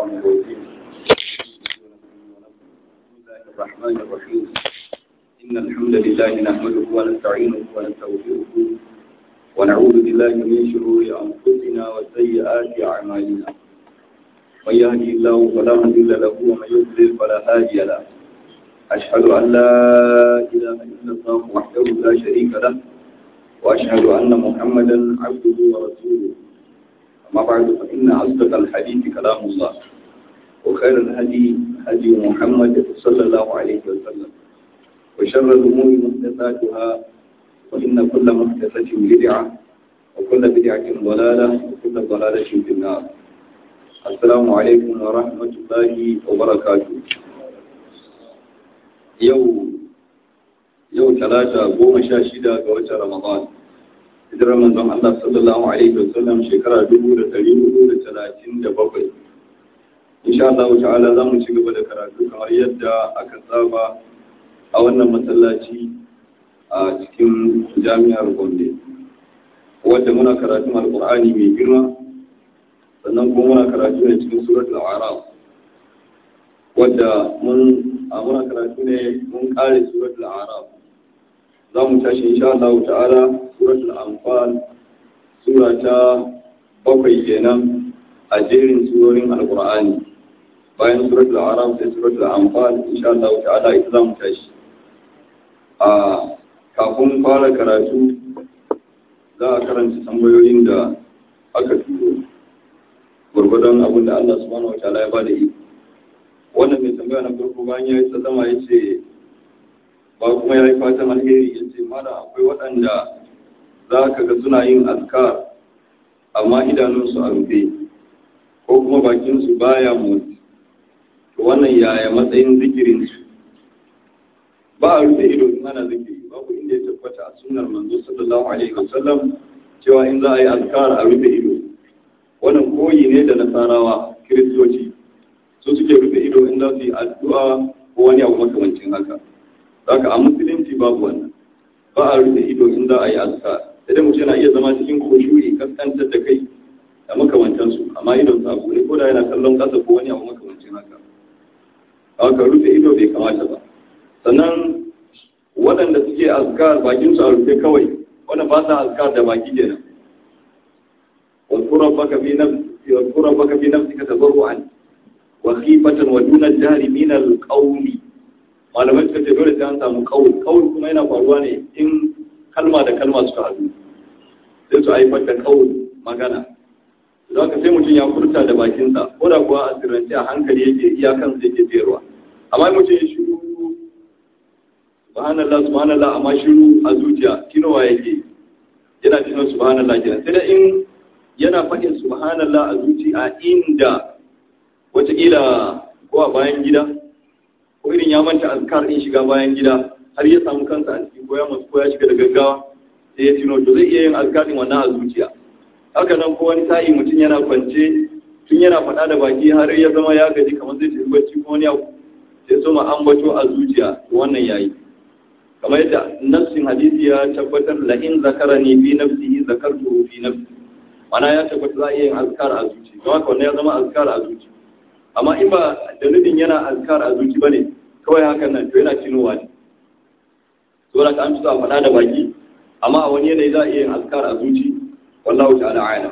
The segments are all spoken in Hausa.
الشيطان الرجيم. بسم الله الرحمن الرحيم. إن الحمد لله نحمده ونستعينه ونستغفره ونعوذ بالله من شرور أنفسنا وسيئات أعمالنا. من يهدي الله فلا مضل له ومن يضلل فلا هادي له. أشهد أن لا إله إلا الله وحده لا شريك له وأشهد أن محمدا عبده ورسوله. أما بعد فإن أصدق الحديث كلام الله وخير الهدي هدي محمد صلى الله عليه وسلم وشر الأمور محدثاتها وإن كل محدثة بدعة وكل بدعة ضلالة وكل ضلالة في النار. السلام عليكم ورحمة الله وبركاته. yau talata 16 ga watan Ramadan hijirar manzon Allah sallallahu alaihi wasallam shekara 1437. Insha Allah ta'ala za mu ci gaba da karatu kamar yadda aka saba a wannan masallaci a cikin jami'ar Gombe, wadda muna karatun Alƙur'ani mai girma, sannan kuma muna karatu ne cikin suratul A'raf, wadda muna karatu ne mun kare suratul A'raf. Za mu tashi insha Allah ta'ala suratul Anfal, sura ta 7 kenan a jerin surorin Alƙur'ani. Bayan suratul A'raf sai suratul Anfal insha Allah ta'ala ita za mu tashi. Kafin fara karatu za a karanta tambayoyin da aka turo gurgurdan abin da Allah subhanahu wa ta'ala ya bada iko. Wannan mai tambaya na farko bayan ya yi sallama ya ce ba kuma ya yi fatan alheri, ya ce mara akwai waɗanda za ka ga suna yin azkar amma idanunsu a rufe ko kuma bakinsu baya motsi, to wannan yaya matsayin zikirinsu? Ba a rufe ido in ana zikiri, babu inda ya tabbata a sunnar manzo sallallahu alaihi wasallam cewa in za a yi azkar a rufe ido. Wannan koyi ne da nasarawa kiristoci, su suke rufe ido in za su yi addu'a ko wani abu makamancin haka. Zaka a musulunci babu wannan, ba a rufe ido in za a yi azkar. Idan mutum yana iya zama cikin khushu'i, kaskantar da kai da makamantansu, amma idon sa abu ne ko da yana kallon ƙasa ko wani abu makamancin haka. Haka rufe ido bai kamata ba. Sannan waɗanda suke azkar bakin su a rufe kawai, wanda ba sa azkar da baki kenan. Wadkura baka fi nafsika tabarru'an wa khifatan wa duna jahri min al-qawli. Malamai suka ce dole sai an samu qawl kuma yana faruwa ne in kalma da kalma suka haɗu sai su haifar da qawl magana. Za ka sai mutum ya furta da bakinsa, ko da kuwa a sirrance a hankali yake iyakan sai yake tsayarwa. Amma mutum ya shiru subhanallah amma shiru a zuciya kinowa yake yana tunan subhanallah kenan. Sai da in yana faɗin subhanallah a zuci a inda wataƙila ko a bayan gida ko irin ya manta azkar din shiga bayan gida har ya samu kansa a cikin ko ya shiga da gaggawa sai ya tuno to zai iya yin azkar din wannan a zuciya. Haka nan ko wani sa'i mutum yana kwance tun yana faɗa da baki har ya zama ya gaji kamar zai tafi bacci ko wani abu sai so ma ambato a zuciya, to wannan yayi. Kamar yadda nassin hadisi ya tabbatar la in zakarani fi nafsihi zakartuhu fi nafsi, mana ya tabbata za a iya yin azkar a zuci, don haka wannan ya zama azkar a zuci. Amma in ba da nufin yana azkar a zuci bane kawai hakan nan, to yana tunowa ne. To da an tusa faɗa da baki, amma a wani yanayi za a iya yin azkar a zuci, wallahu ta'ala a'lam.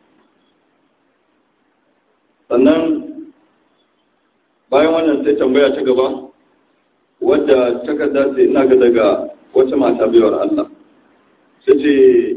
Sannan bayan wannan sai tambaya ta gaba, wadda takarda sai ina ga daga wata mata baiwar Allah. Sai ce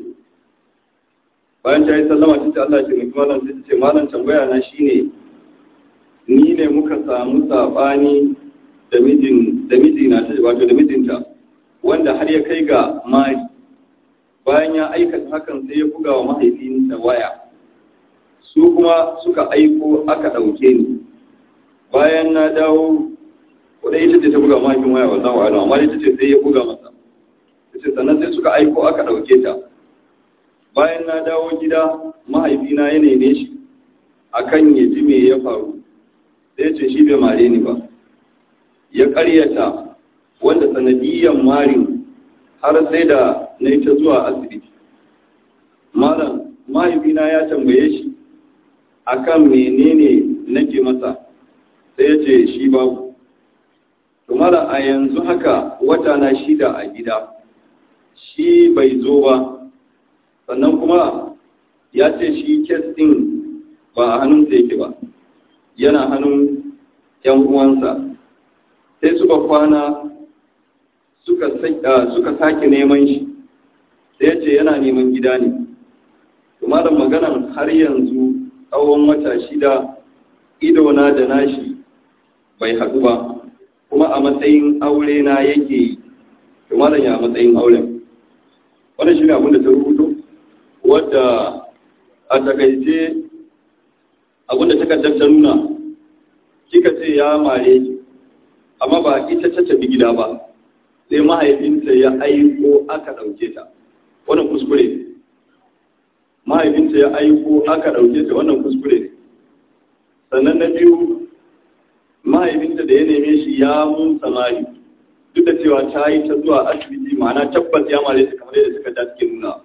bayan ta yi sallama ta ce Allah ya taimaki malam, sai ta ce malam tambaya na shine ni ne muka samu sabani da mijina, wato da mijinta, wanda har ya kai ga mari. Bayan ya aikata hakan sai ya buga wa mahaifinta waya, su kuma suka aiko aka ɗauke ni. Bayan na dawo, wadda ita ce ta buga mahaifin waya wallahu a'lam, amma ita ce sai ya buga masa. Ita sannan sai suka aiko aka ɗauke ta. Bayan na dawo gida, mahaifina ya neme shi akan ya ji me ya faru. Sai ce shi bai mare ni ba, ya ƙaryata wanda sanadiyyar marin har sai da na yi ta zuwa asibiti. Malam mahaifina ya tambaye shi akan menene nake masa, sai ya ce shi babu. To mala a yanzu haka wata na 6 a gida, shi bai zo ba, sannan kuma ya ce shi kes ɗin ba a hannunsa yake ba, yana hannun ‘yan uwansa. Sai suka kwana suka sake neman shi, sai ya ce yana neman gida ne. Kuma da maganan har yanzu tsawon wata 6 idona da nashi bai haɗu ba, kuma a matsayin aure na yake yi. Kuma da ya matsayin auren. Wannan shi ne abin da ta rubuto, wadda a takaice abin da takardar ta nuna, kika ce ya mare ki, amma ba ita ta tafi gida ba, sai mahaifinta ya aiko aka ɗauke ta. Wannan kuskure ne. Mahaifinta ya aiko aka ɗauke ta, wannan kuskure ne. Sannan na biyu, mahaifinta da ya neme shi ya mun samari, duk da cewa ta yi ta zuwa asibiti, ma'ana tabbas ya mare ta kamar yadda suka da suke nuna.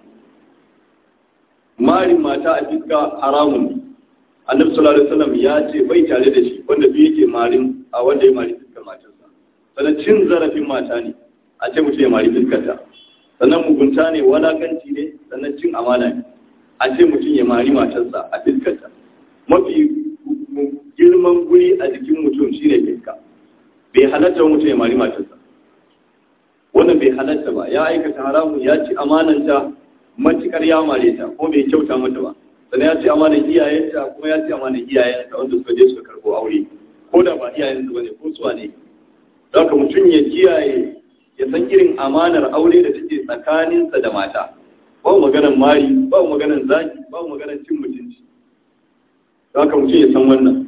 Marin mata a fiska haramun ne. Annabi sallallahu alaihi wasallam ya ce bai tare da shi wanda biyu yake marin a wanda ya mari fiskar matarsa. Sannan cin zarafin mata ne a ce mutum ya mari fiskarta. Sannan mugunta ne, walakanci ne, sannan cin amana ne a ce mutum ya mari matarsa a fiskarta. Mafi girman guri a jikin mutum shine fiska. Bai halatta mutum ya mari matarsa. Wannan bai halatta ba, ya aikata haramun, ya ci amananta matukar ya mare ta ko bai kyauta mata ba. Sannan ya ci amanan iyayenta kuma ya ci amanan iyayenta wanda suka je suka karbo aure, ko da ba iyayensu bane ko suwa ne. Don haka mutum ya kiyaye, ya san irin amanar aure da take tsakaninsa da mata. Ba maganar mari, ba maganar zaki, ba maganar cin mutunci. Don haka mutum ya san wannan.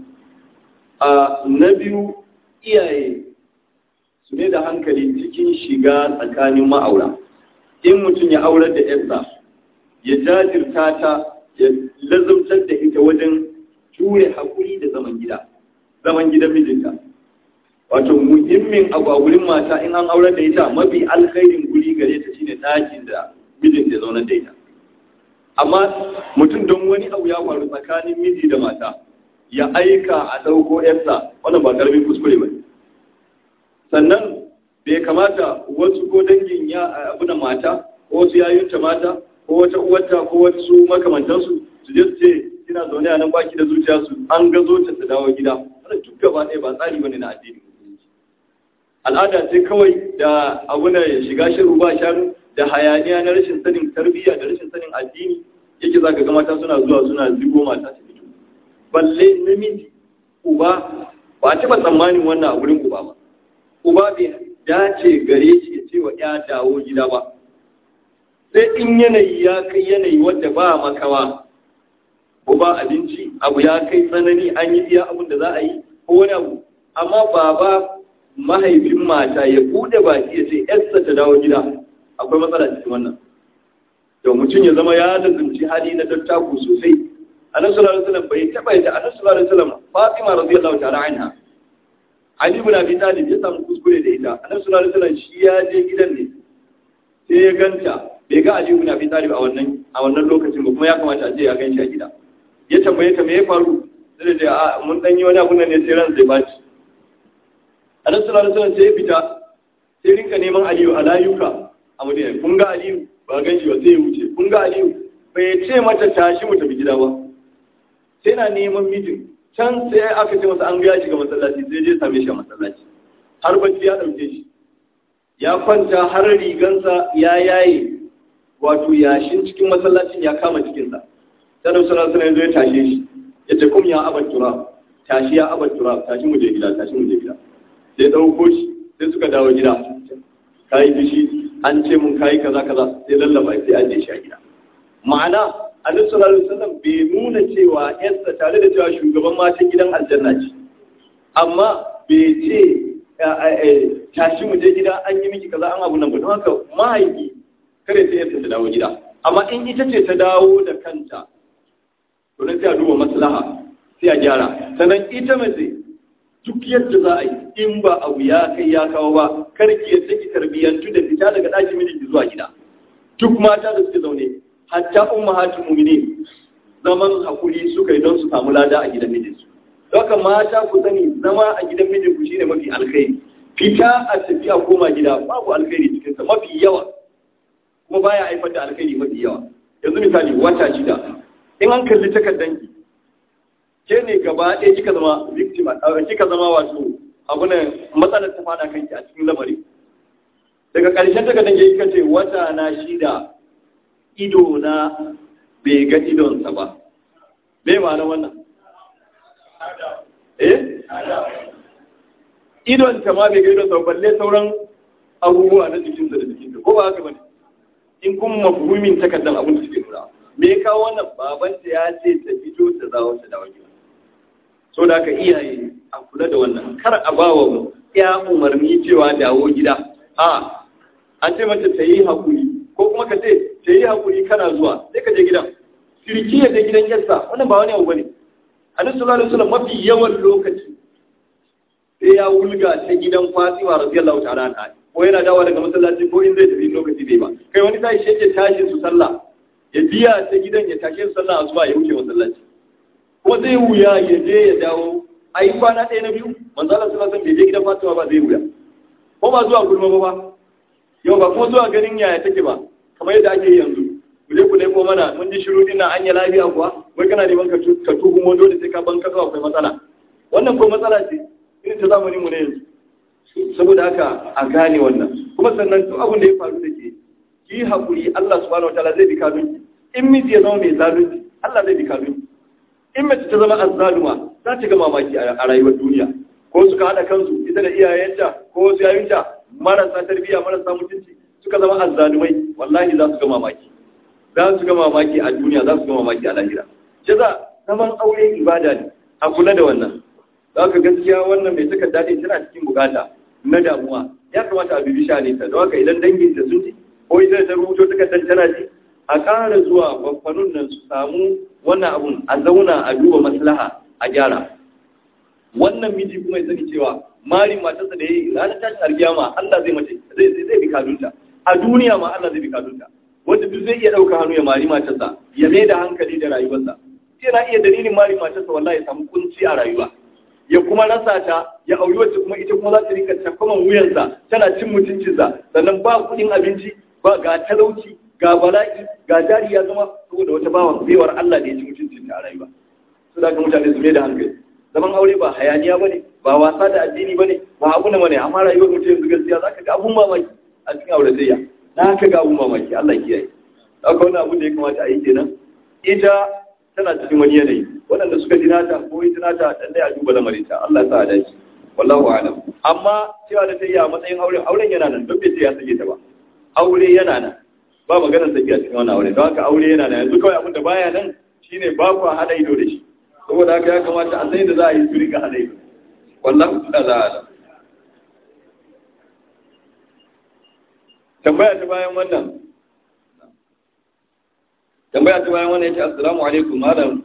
Na biyu, iyaye su ne da hankali cikin shiga tsakanin ma'aura. In mutum ya aurar da yarsa, ya jajirta ta, ya lazumtar da ita wajen jure haƙuri da zaman gidan mijinta. Wato muhimmin abu a wurin mata in an aurar da ita, mafi alkhairin guri gare ta shine ɗakin da mijinta ya zaunar da ita. Amma mutum don wani abu ya faru tsakanin miji da mata, ya aika a ɗauko yarsa, wannan ba ƙaramin kuskure ba. Sannan bai kamata wasu ko dangin ya abu da mata, ko wasu yayunta mata, ko wata uwarta, ko wasu makamantansu su je su ce kina zaune a nan baki da zuciya su an gazo ta su dawo gida. Wannan duk gaba ɗaya ba tsari bane na addini. Al'ada ce kawai da abu na shiga shiru ba shanu da hayaniya na rashin sanin tarbiyya da rashin sanin addini yake zaka ga mata suna zuwa suna zigo mata su fito. Balle namiji uba ba a taɓa tsammanin wannan a wurin uba ba. Uba bai dace gare shi ya ce wa ya dawo gida ba. Sai in yanayi ya kai yanayi wadda ba makawa, ko ba abinci, abu ya kai tsanani an yi iya abin da za a yi ko wani abu. Amma baba mahaifin mata ya bude baki ya ce yarsa ta dawo gida, akwai matsala cikin wannan. To mutum ya zama ya lazumci hali na dattaku sosai. Annabi sallallahu alaihi wasallam bai taba da Annabi sallallahu alaihi wasallam Fatima radiyallahu ta'ala anha. Ali ibn Abi Talib ya samu kuskure da ita. Annabi sallallahu alaihi wasallam shi ya je gidan ne. Sai ya ganta, bai ga Ali ibn Abi Talib a wannan lokacin ba, kuma ya kamata a ce ya ganshi a gida. Ya tambaye ta me ya faru? Sai da a mun dan yi wani abu ne sai ran zai baci. Annabi sallallahu alaihi wasallam sai ya fita, sai rinka neman Aliyu a layuka a Madina. Kun ga Aliyu? Ba ganshi ba, sai ya wuce. Kun ga Aliyu? Bai ce mata tashi mu tafi gida ba. Sai na neman mijin. Can sai aka ce masa an ga ya shiga masallaci, sai je same shi a masallaci. Har bacci ya dauke shi. Ya kwanta har rigansa ya yaye, wato yashin cikin masallacin ya kama cikinsa. Sai Annabi sallallahu alaihi wasallam ya tashe shi. Ya ce kum ya abat turab, tashi ya abat turab, tashi mu je gida, tashi mu je gida. Sai dauko shi, sai suka dawo gida. Kai fishi, an ce mun kai kaza kaza, sai lallaba sai an je shi a gida. Ma'ana Annabi sallallahu alaihi wasallam bai nuna cewa yarsa tare da cewa shugaban matan gidan aljanna ce. Amma bai ce tashi mu je gida an yi miki kaza an abu nan ba. Don haka mahaifi kare sai yarsa ta dawo gida. Amma in ita ce ta dawo da kanta, to sai a duba maslaha, sai a gyara. Sannan ita mace duk yadda za a yi in ba abu ya kai ya kawo ba, karki ya saki tarbiyyantu da fita daga ɗakin mijinki zuwa gida. Duk mata da suke zaune, hatta ummahatul mu'minin zaman hakuri suka yi don su samu lada a gidan mijinsu. haka mata ku sani zama a gidan mijinku shine mafi alkhairi. Fita a tafiya koma gida babu alkhairi cikin sa mafi yawa, kuma baya haifar da alkhairi mafi yawa. Yanzu misali wata 6 in an kalli takardanki ke ne gaba ɗaya kika zama victim, kika zama wato abu ne matsalar ta fada kanki a cikin lamari. Daga ƙarshen takardan ke kika ce wata na 6 ido na bai ga idonsa ba. Me ma'ana wannan? Idon ta ma bai ga idonsa ba, balle sauran abubuwa na jikinsa da jikinta, ko ba haka bane? In kuma mafhumin takardar abin da suke nuna. Me ya kawo wannan? Babanta ya ce ta fito ta zawo ta dawo gida. So da haka iyaye a kula da wannan, kar a ba wa ya umarni cewa dawo gida. An ce mata ta yi haƙuri, ko kuma ka ce ta yi haƙuri kana zuwa, sai ka je gidan. Sirki ya je gidan yarsa, wannan ba wani abu bane. Annabi sallallahu alaihi wasallam mafi yawan lokaci sai ya wulga ta gidan Fatima radiyallahu ta'ala anha, ko yana dawo daga masallaci ko in zai tafi lokaci bai ba. Kai wani sai shi yake tashin su sallah, ya biya ta gidan ya tashe su sallah asuba ya wuce masallaci. Ko zai wuya ya je ya dawo, ai kwana ɗaya na biyu, manzo Allah sallallahu alaihi wasallam bai je gidan Fatima ba zai wuya. Ko ba zuwa gulma ba. Yau ba kuma zuwa ganin yaya take ba, kamar yadda ake yanzu. Ku je ku nemo mana mun ji shiru din an yi lafiya kuwa, wai kana neman ka tuhumo dole sai ka ban kasa akwai matsala. Wannan ko matsala ce irin ta zamanin mu ne yanzu. Saboda haka a gane wannan. Kuma sannan duk abin da ya faru da ke ki hakuri, Allah subhanahu wataala zai bi kadunki. In miji ya zama mai zalunci, Allah zai bi kadunki. In mace ta zama azzaluma, za ta ga mamaki a rayuwar duniya. Ko suka haɗa kansu ita da iyayenta ko wasu yayinta marasa tarbiyya marasa mutunci suka zama azzalumai, wallahi za su ga mamaki. Za su ga mamaki a duniya, za su ga mamaki a lahira. Ce za zaman aure ibada ne, a kula da wannan. Za ka gaskiya wannan mai suka daɗe tana cikin bukata na damuwa. Ya kamata a bibi shane ta, don haka idan dangin da sun ji ko ita ta rubuto takardar tana ji, a ƙara zuwa babbanun nan su samu wannan abun a zauna a duba maslaha a gyara. Wannan miji kuma ya sani cewa mari matarsa da ya yi ranar tashin alkiyama Allah zai mace zai bi kadunta. A duniya ma Allah zai bi kadunta. Wanda duk zai iya ɗauka hannu ya mari matarsa ya mai da hankali da rayuwarsa. Sai na iya dalilin mari matarsa wallahi ya samu kunci a rayuwa. Ya kuma rasa ta ya auri wacce kuma ita kuma za ta rika tafaman wuyansa tana cin mutuncinsa, sannan ba kuɗin abinci ba ga talauci ga bala'i ga jari ya zama saboda wata baiwar Allah da ya ci mutuncinta a rayuwa. Su da mutane su mai da hankali. Zaman aure ba hayaniya bane, ba wasa da addini bane, ba abu na bane, amma rayuwar mutum yanzu gaskiya zaka ga abun mamaki a cikin auratayya. Na ka ga abun mamaki, Allah kiyaye. Haka wani abu da ya kamata a yi kenan. Ita tana cikin wani yanayi, waɗanda suka ji nata ko yi nata dan dai a duba lamarin ta. Allah ya sa a dace. Wallahu a'lam. Amma cewa da tayya a matsayin auren yana nan, don bai ce ya sake ta ba. Aure yana nan. Ba maganar sake a cikin wannan aure. Don haka aure yana nan. Yanzu kawai abin da baya nan shine ba ku hada ido da shi. Saboda haka ya kamata a sai da za a yi su rika hada ido. Wallahu ta'ala. Tambaya ta bayan wannan yace assalamu alaikum malam,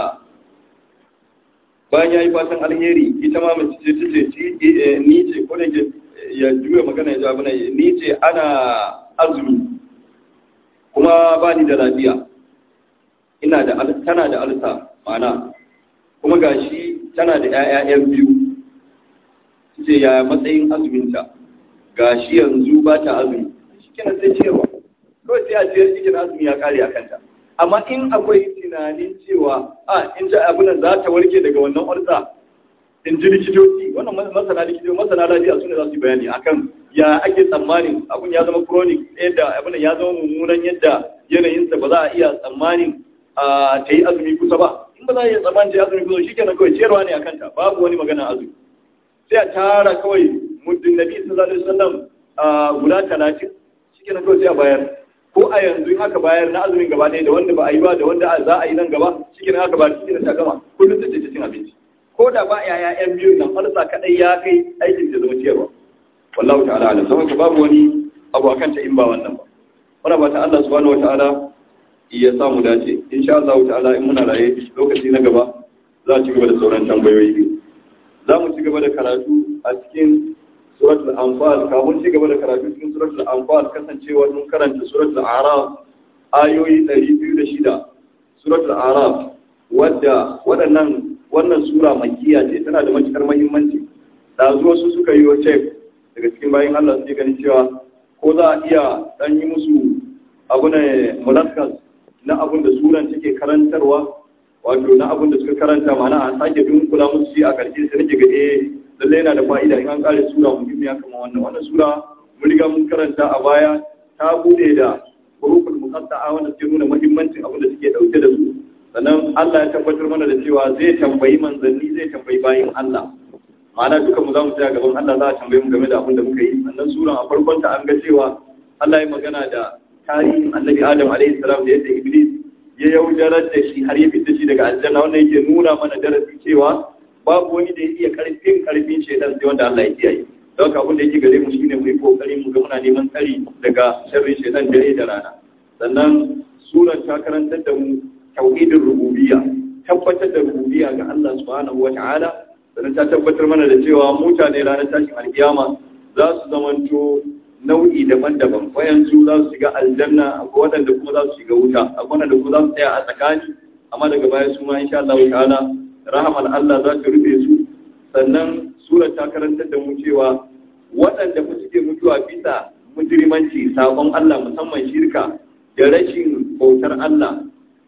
bayan yayi fatan alheri ita ma mace ce tace ni ce ko da ke ya juya magana ya jawabi ni ce ana azumi kuma ba ni da lafiya, tana da alsa mana kuma gashi tana da ƴaƴan biyu, ce ya matsayin azuminta gashi yanzu ba ta azumi, shikenan sai cewa kawai sai a ciyar cikin azumi ya kare a kanta. Amma in akwai tunanin cewa in ta abin za ta warke daga wannan ulsa, in ji likitoci wannan masana lafiya su ne za su yi bayani akan ya ake tsammanin abin ya zama chronic, yadda abin ya zama mummunan yadda yanayinsa ba za a iya tsammanin ta yi azumi kusa ba. In ba za a iya tsammanin ta yi azumi kusa, shikenan kawai ciyarwa ne a kanta, babu wani magana azumi. Sai a tara kawai muddin nabi sallallahu alaihi wasallam guda 30, shikenan kawai sai a bayar. Ko a yanzu in aka bayar na azumin gaba ɗaya da wanda ba a yi ba da wanda za a yi nan gaba, shikenan aka bayar shikenan ta gama, kullum ta ce cin abinci. Ko da ba yaya yan biyu nan falsa kadai ya kai aikin da zama ciyarwa. Wallahu ta'ala alam. Saboda babu wani abu akan ta in ba wannan ba. Muna fata Allah subhanahu wataala ya samu dace. Insha Allah ta'ala in muna raye lokaci na gaba za a ci gaba da sauran tambayoyi. Za mu ci gaba da karatu a cikin suratul anfal. Kafin ci gaba da karatu cikin suratul anfal, kasancewa mun karanta suratul a'raf ayoyi 206. Suratul a'raf wadda waɗannan wannan sura makkiya ce, tana da matukar muhimmanci. Da zuwa su suka yi check daga cikin bayan Allah suke ganin cewa ko za a iya dan yi musu abu ne mulaskas na abin da suran take karantarwa, wato na abin da suka karanta mana a sake dunkula musu shi a karshe sai nake ga lallai yana da fa'ida in an kare sura muhimmiya kamar wannan sura mun riga mun karanta a baya, ta bude da huruful muqatta'a wanda suke nuna muhimmancin abin da suke dauke da su. Sannan Allah ya tabbatar mana da cewa zai tambayi manzanni, zai tambayi bayin Allah, ma'ana duka mu za mu tsaya gaban Allah, za a tambaye mu game da abin da muka yi. Sannan sura a farkon ta an ga cewa Allah ya magana da tarihin annabi Adam alaihi salam da yadda Iblis ya yaudarar da shi har ya fita shi daga aljanna, wanda yake nuna mana darasi cewa babu wani da ya iya karfin shaitan sai wanda Allah ya kiyaye. Don haka abin da yake gare mu shine mu yi kokari mu ga muna neman tsari daga sharrin shaitan dare da rana. Sannan surar ta karantar da mu tauhidin rububiyya, tabbatar da rububiyya ga Allah subhanahu wata'ala. Sannan ta tabbatar mana da cewa mutane ranar tashin alkiyama za su zamanto nau'i daban-daban, wayansu za su shiga aljanna, akwai waɗanda kuma za su shiga wuta, akwai waɗanda kuma za su tsaya a tsakani, amma daga baya su ma insha Allah ta'ala rahamar Allah za ta rufe su. Sannan surar ta karantar da mu cewa waɗanda ku suke mutuwa bisa mujrimanci, sabon Allah, musamman shirka da rashin bautar Allah,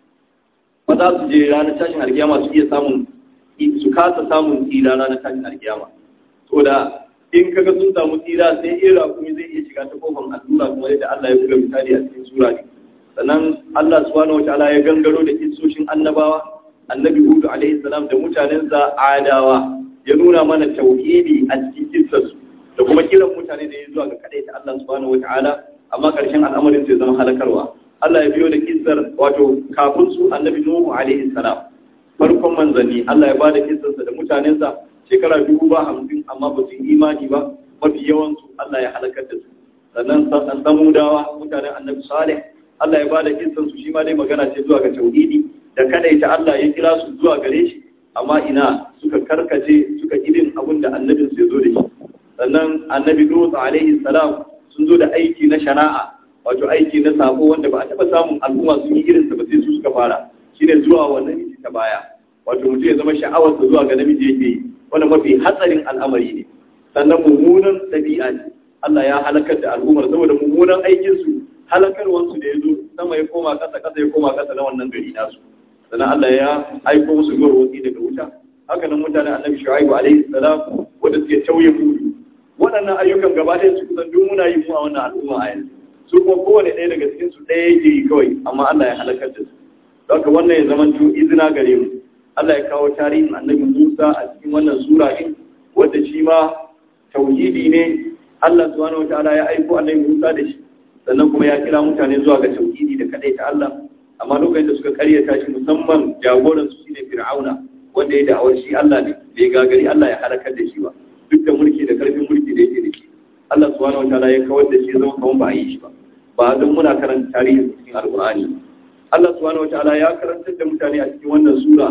ba za su je ranar tashin alkiyama su iya samun, su kasa samun tsira ranar tashin alkiyama. To da in kaga sun samu tsira sai ira kuma zai iya shiga ta kofar allura, kuma yadda Allah ya buga misali a cikin sura ne. Sannan Allah subhanahu wataala ya gangaro da kissoshin annabawa, annabi Hud alaihi salam da mutanensa Adawa, ya nuna mana tauhidi a cikin kissarsu da kuma kiran mutane da ya zuwa ga kadaita Allah subhanahu wataala, amma karshen al'amarin sai zama halakarwa. Allah ya biyo da kissar wato kafin su annabi Nuhu alaihi salam, farkon manzanni. Allah ya bada kissarsa da mutanensa shekara 50 amma ba su yi imani ba, mafi yawansu Allah ya halakar da su. Sannan samudawa, mutanen annabi Salih, Allah ya bada kissarsu, shi ma dai magana ce zuwa ga tauhidi da kadaita Allah, ya kira su zuwa gare shi, amma ina suka karkace, suka irin abin da annabin su ya zo da shi. Sannan annabi Lut alaihi salam sun zo da aiki na shana'a, wato aiki na sabo wanda ba a taɓa samun al'umma sun yi irinsa ba sai su suka fara, shine zuwa wa namiji ta baya, wato mutum ya zama sha'awarsa zuwa ga namiji yake yi, wanda mafi hatsarin al'amari ne. Sannan mummunan ɗabi'a ne, Allah ya halakar da al'ummar saboda mummunan aikinsu, halakarwansu da ya zo sama ya koma ƙasa, ƙasa ya koma ƙasa na wannan gari nasu. Sannan Allah ya aiko musu gwarwatsi daga wuta. Haka nan mutanen annabi Shu'aibu alaihi salam wanda suke tauye mudu. Waɗannan ayyukan gaba ɗaya su kusan duk muna yi mu a wannan al'umma a yanzu. Su kuma kowane ɗaya daga cikin su ɗaya yake yi kawai, amma Allah ya halakar da su. Don haka wannan ya zama izina gare mu. Allah ya kawo tarihin annabi Musa a cikin wannan sura din, wanda shi ma tauhidi ne. Allah subhanahu wataala ya aiko annabi Musa da shi, sannan kuma ya kira mutane zuwa ga tauhidi da kadaita Allah. Amma lokacin da suka karyata shi, musamman jagoran su shine Fir'auna, wanda ya da'awar shi Allah ne, bai gagari Allah ya halakar da shi ba, duk da mulki da karfin mulki da yake da shi. Allah subhanahu wataala ya kawar da shi zama kamar ba a yi shi ba, ba don muna karanta tarihin cikin Alƙur'ani. Allah subhanahu wataala ya karantar da mutane a cikin wannan sura,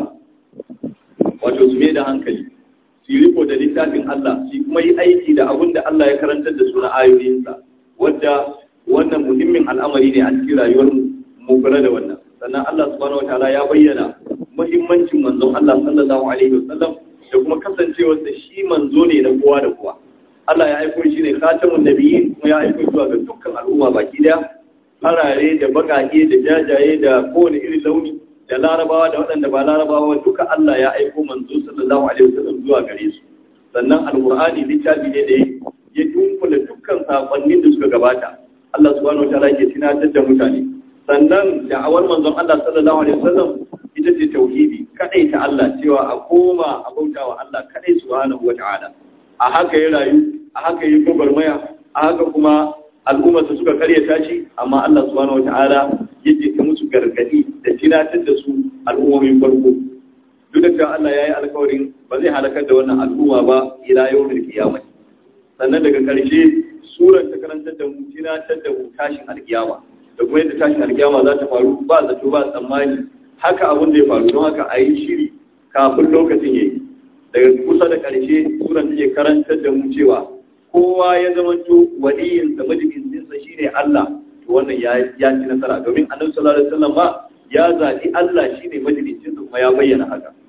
wato su mai da hankali, su yi riko da littafin Allah, su kuma yi aiki da abin da Allah ya karantar da su na ayoyinsa, wadda wannan muhimmin al'amari ne a cikin rayuwar mu kula da wannan. Sannan Allah subhanahu wataala ya bayyana muhimmancin manzon Allah sallallahu alaihi wasallam da kuma kasancewar da shi manzo ne na kowa da kowa. Allah ya aiko shi ne khatamun nabiyyin, kuma ya aiko zuwa ga dukkan al'umma baki daya, farare da bakake da jajaye da kowane irin launi, da larabawa da waɗanda ba larabawa, duka Allah ya aiko manzo sallallahu alaihi wasallam zuwa gare su. Sannan alqur'ani littafi ne da ya dunkula dukkan sakonnin da suka gabata. Allah subhanahu wataala ke tunatar da mutane. Sannan da'awar manzon Allah sallallahu alaihi wasallam ita ce tauhidi, kadai ta Allah, cewa a koma a bautawa Allah kadai subhanahu wataala. A haka ya rayu, a haka yi gwagwarmaya, a haka kuma al'ummarsa suka karyata shi, amma Allah subhanahu wataala yake ta musu gargadi da tunatar da su al'ummomin farko. Duk da cewa Allah ya yi alkawarin ba zai halakar da wannan al'umma ba ila yawmin qiyamah. Sannan daga ƙarshe surar ta karantar da mu tunatar da mu tashin alkiyama, da kuma yadda tashin alkiyama za ta faru ba zato ba tsammani, haka abin da ya faru, don haka a yi shiri kafin lokacin yayi. Daga kusa da ƙarshe surar take karantar da mu cewa kowa ya zamanto waliyinsa, majalisinsa shine Allah, to wannan ya ci nasara, domin annabi sallallahu alaihi wasallam ba ya zaɓi Allah shine majalisinsa, kuma ya bayyana haka.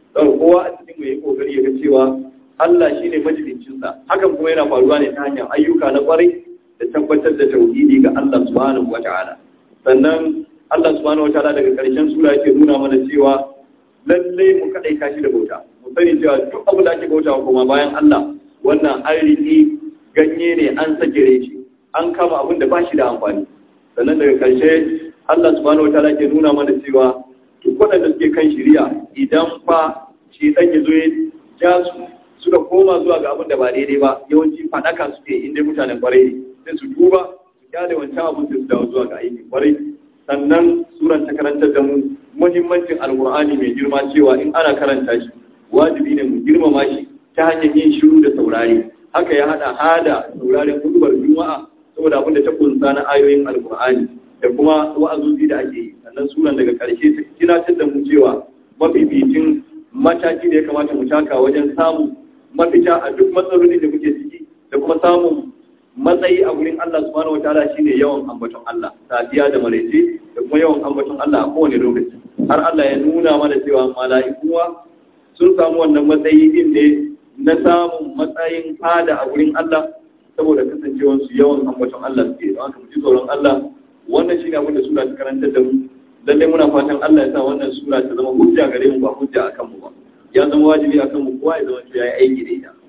don kowa a cikin mai kokari ya ga cewa Allah shine majalisinsa. Hakan kuma yana faruwa ne ta hanyar ayyuka na kwarai da tabbatar da tauhidi ga Allah subhanahu wata'ala. Sannan Allah subhanahu wata'ala daga ƙarshen sura yake nuna mana cewa lalle mu kadai kashi da bauta. Mu sani cewa duk abu da ake bautawa kuma bayan Allah wannan an riƙi ganye ne an sakire shi, an kama abin da ba shi da amfani. Sannan daga ƙarshe Allah subhanahu wata'ala ke nuna mana cewa duk waɗanda suke kan shari'a idan fa shi dan ya zo ya ja su suka koma zuwa ga abin da ba daidai ba, yawanci faɗaka suke inda mutanen kwarai sai su duba su kyale wancan abin su dawo zuwa ga aikin kwarai. Sannan suran ta karantar da mu muhimmancin alkur'ani mai girma cewa in ana karanta shi wajibi ne mu girmama shi ta hanyar yin shiru da saurare. Haka ya hada sauraren hudubar juma'a saboda abin da ta kunsa na ayoyin alkur'ani da kuma wa'azozi da ake yi. Sannan suran daga ƙarshe ta tunatar da mu cewa mafificin mataki da ya kamata mu taka wajen samun mafita a duk matsalolin da muke ciki da kuma samun matsayi a gurin Allah subhanahu wataala shine yawan ambaton Allah safiya da maraice da kuma yawan ambaton Allah a kowane lokaci. Har Allah ya nuna mana cewa mala'ikuwa sun samu wannan matsayi din ne na samun matsayin fada a gurin Allah saboda kasancewar su yawan ambaton Allah suke. Don haka mu ji tsoron Allah. Wannan shine abin da sura ta karantar da mu. Lalle muna fatan Allah ya sa wannan sura ta zama hujja gare mu ba hujja akan mu ba. Ya zama wajibi akan mu kowa ya zama ya yi aiki da ita.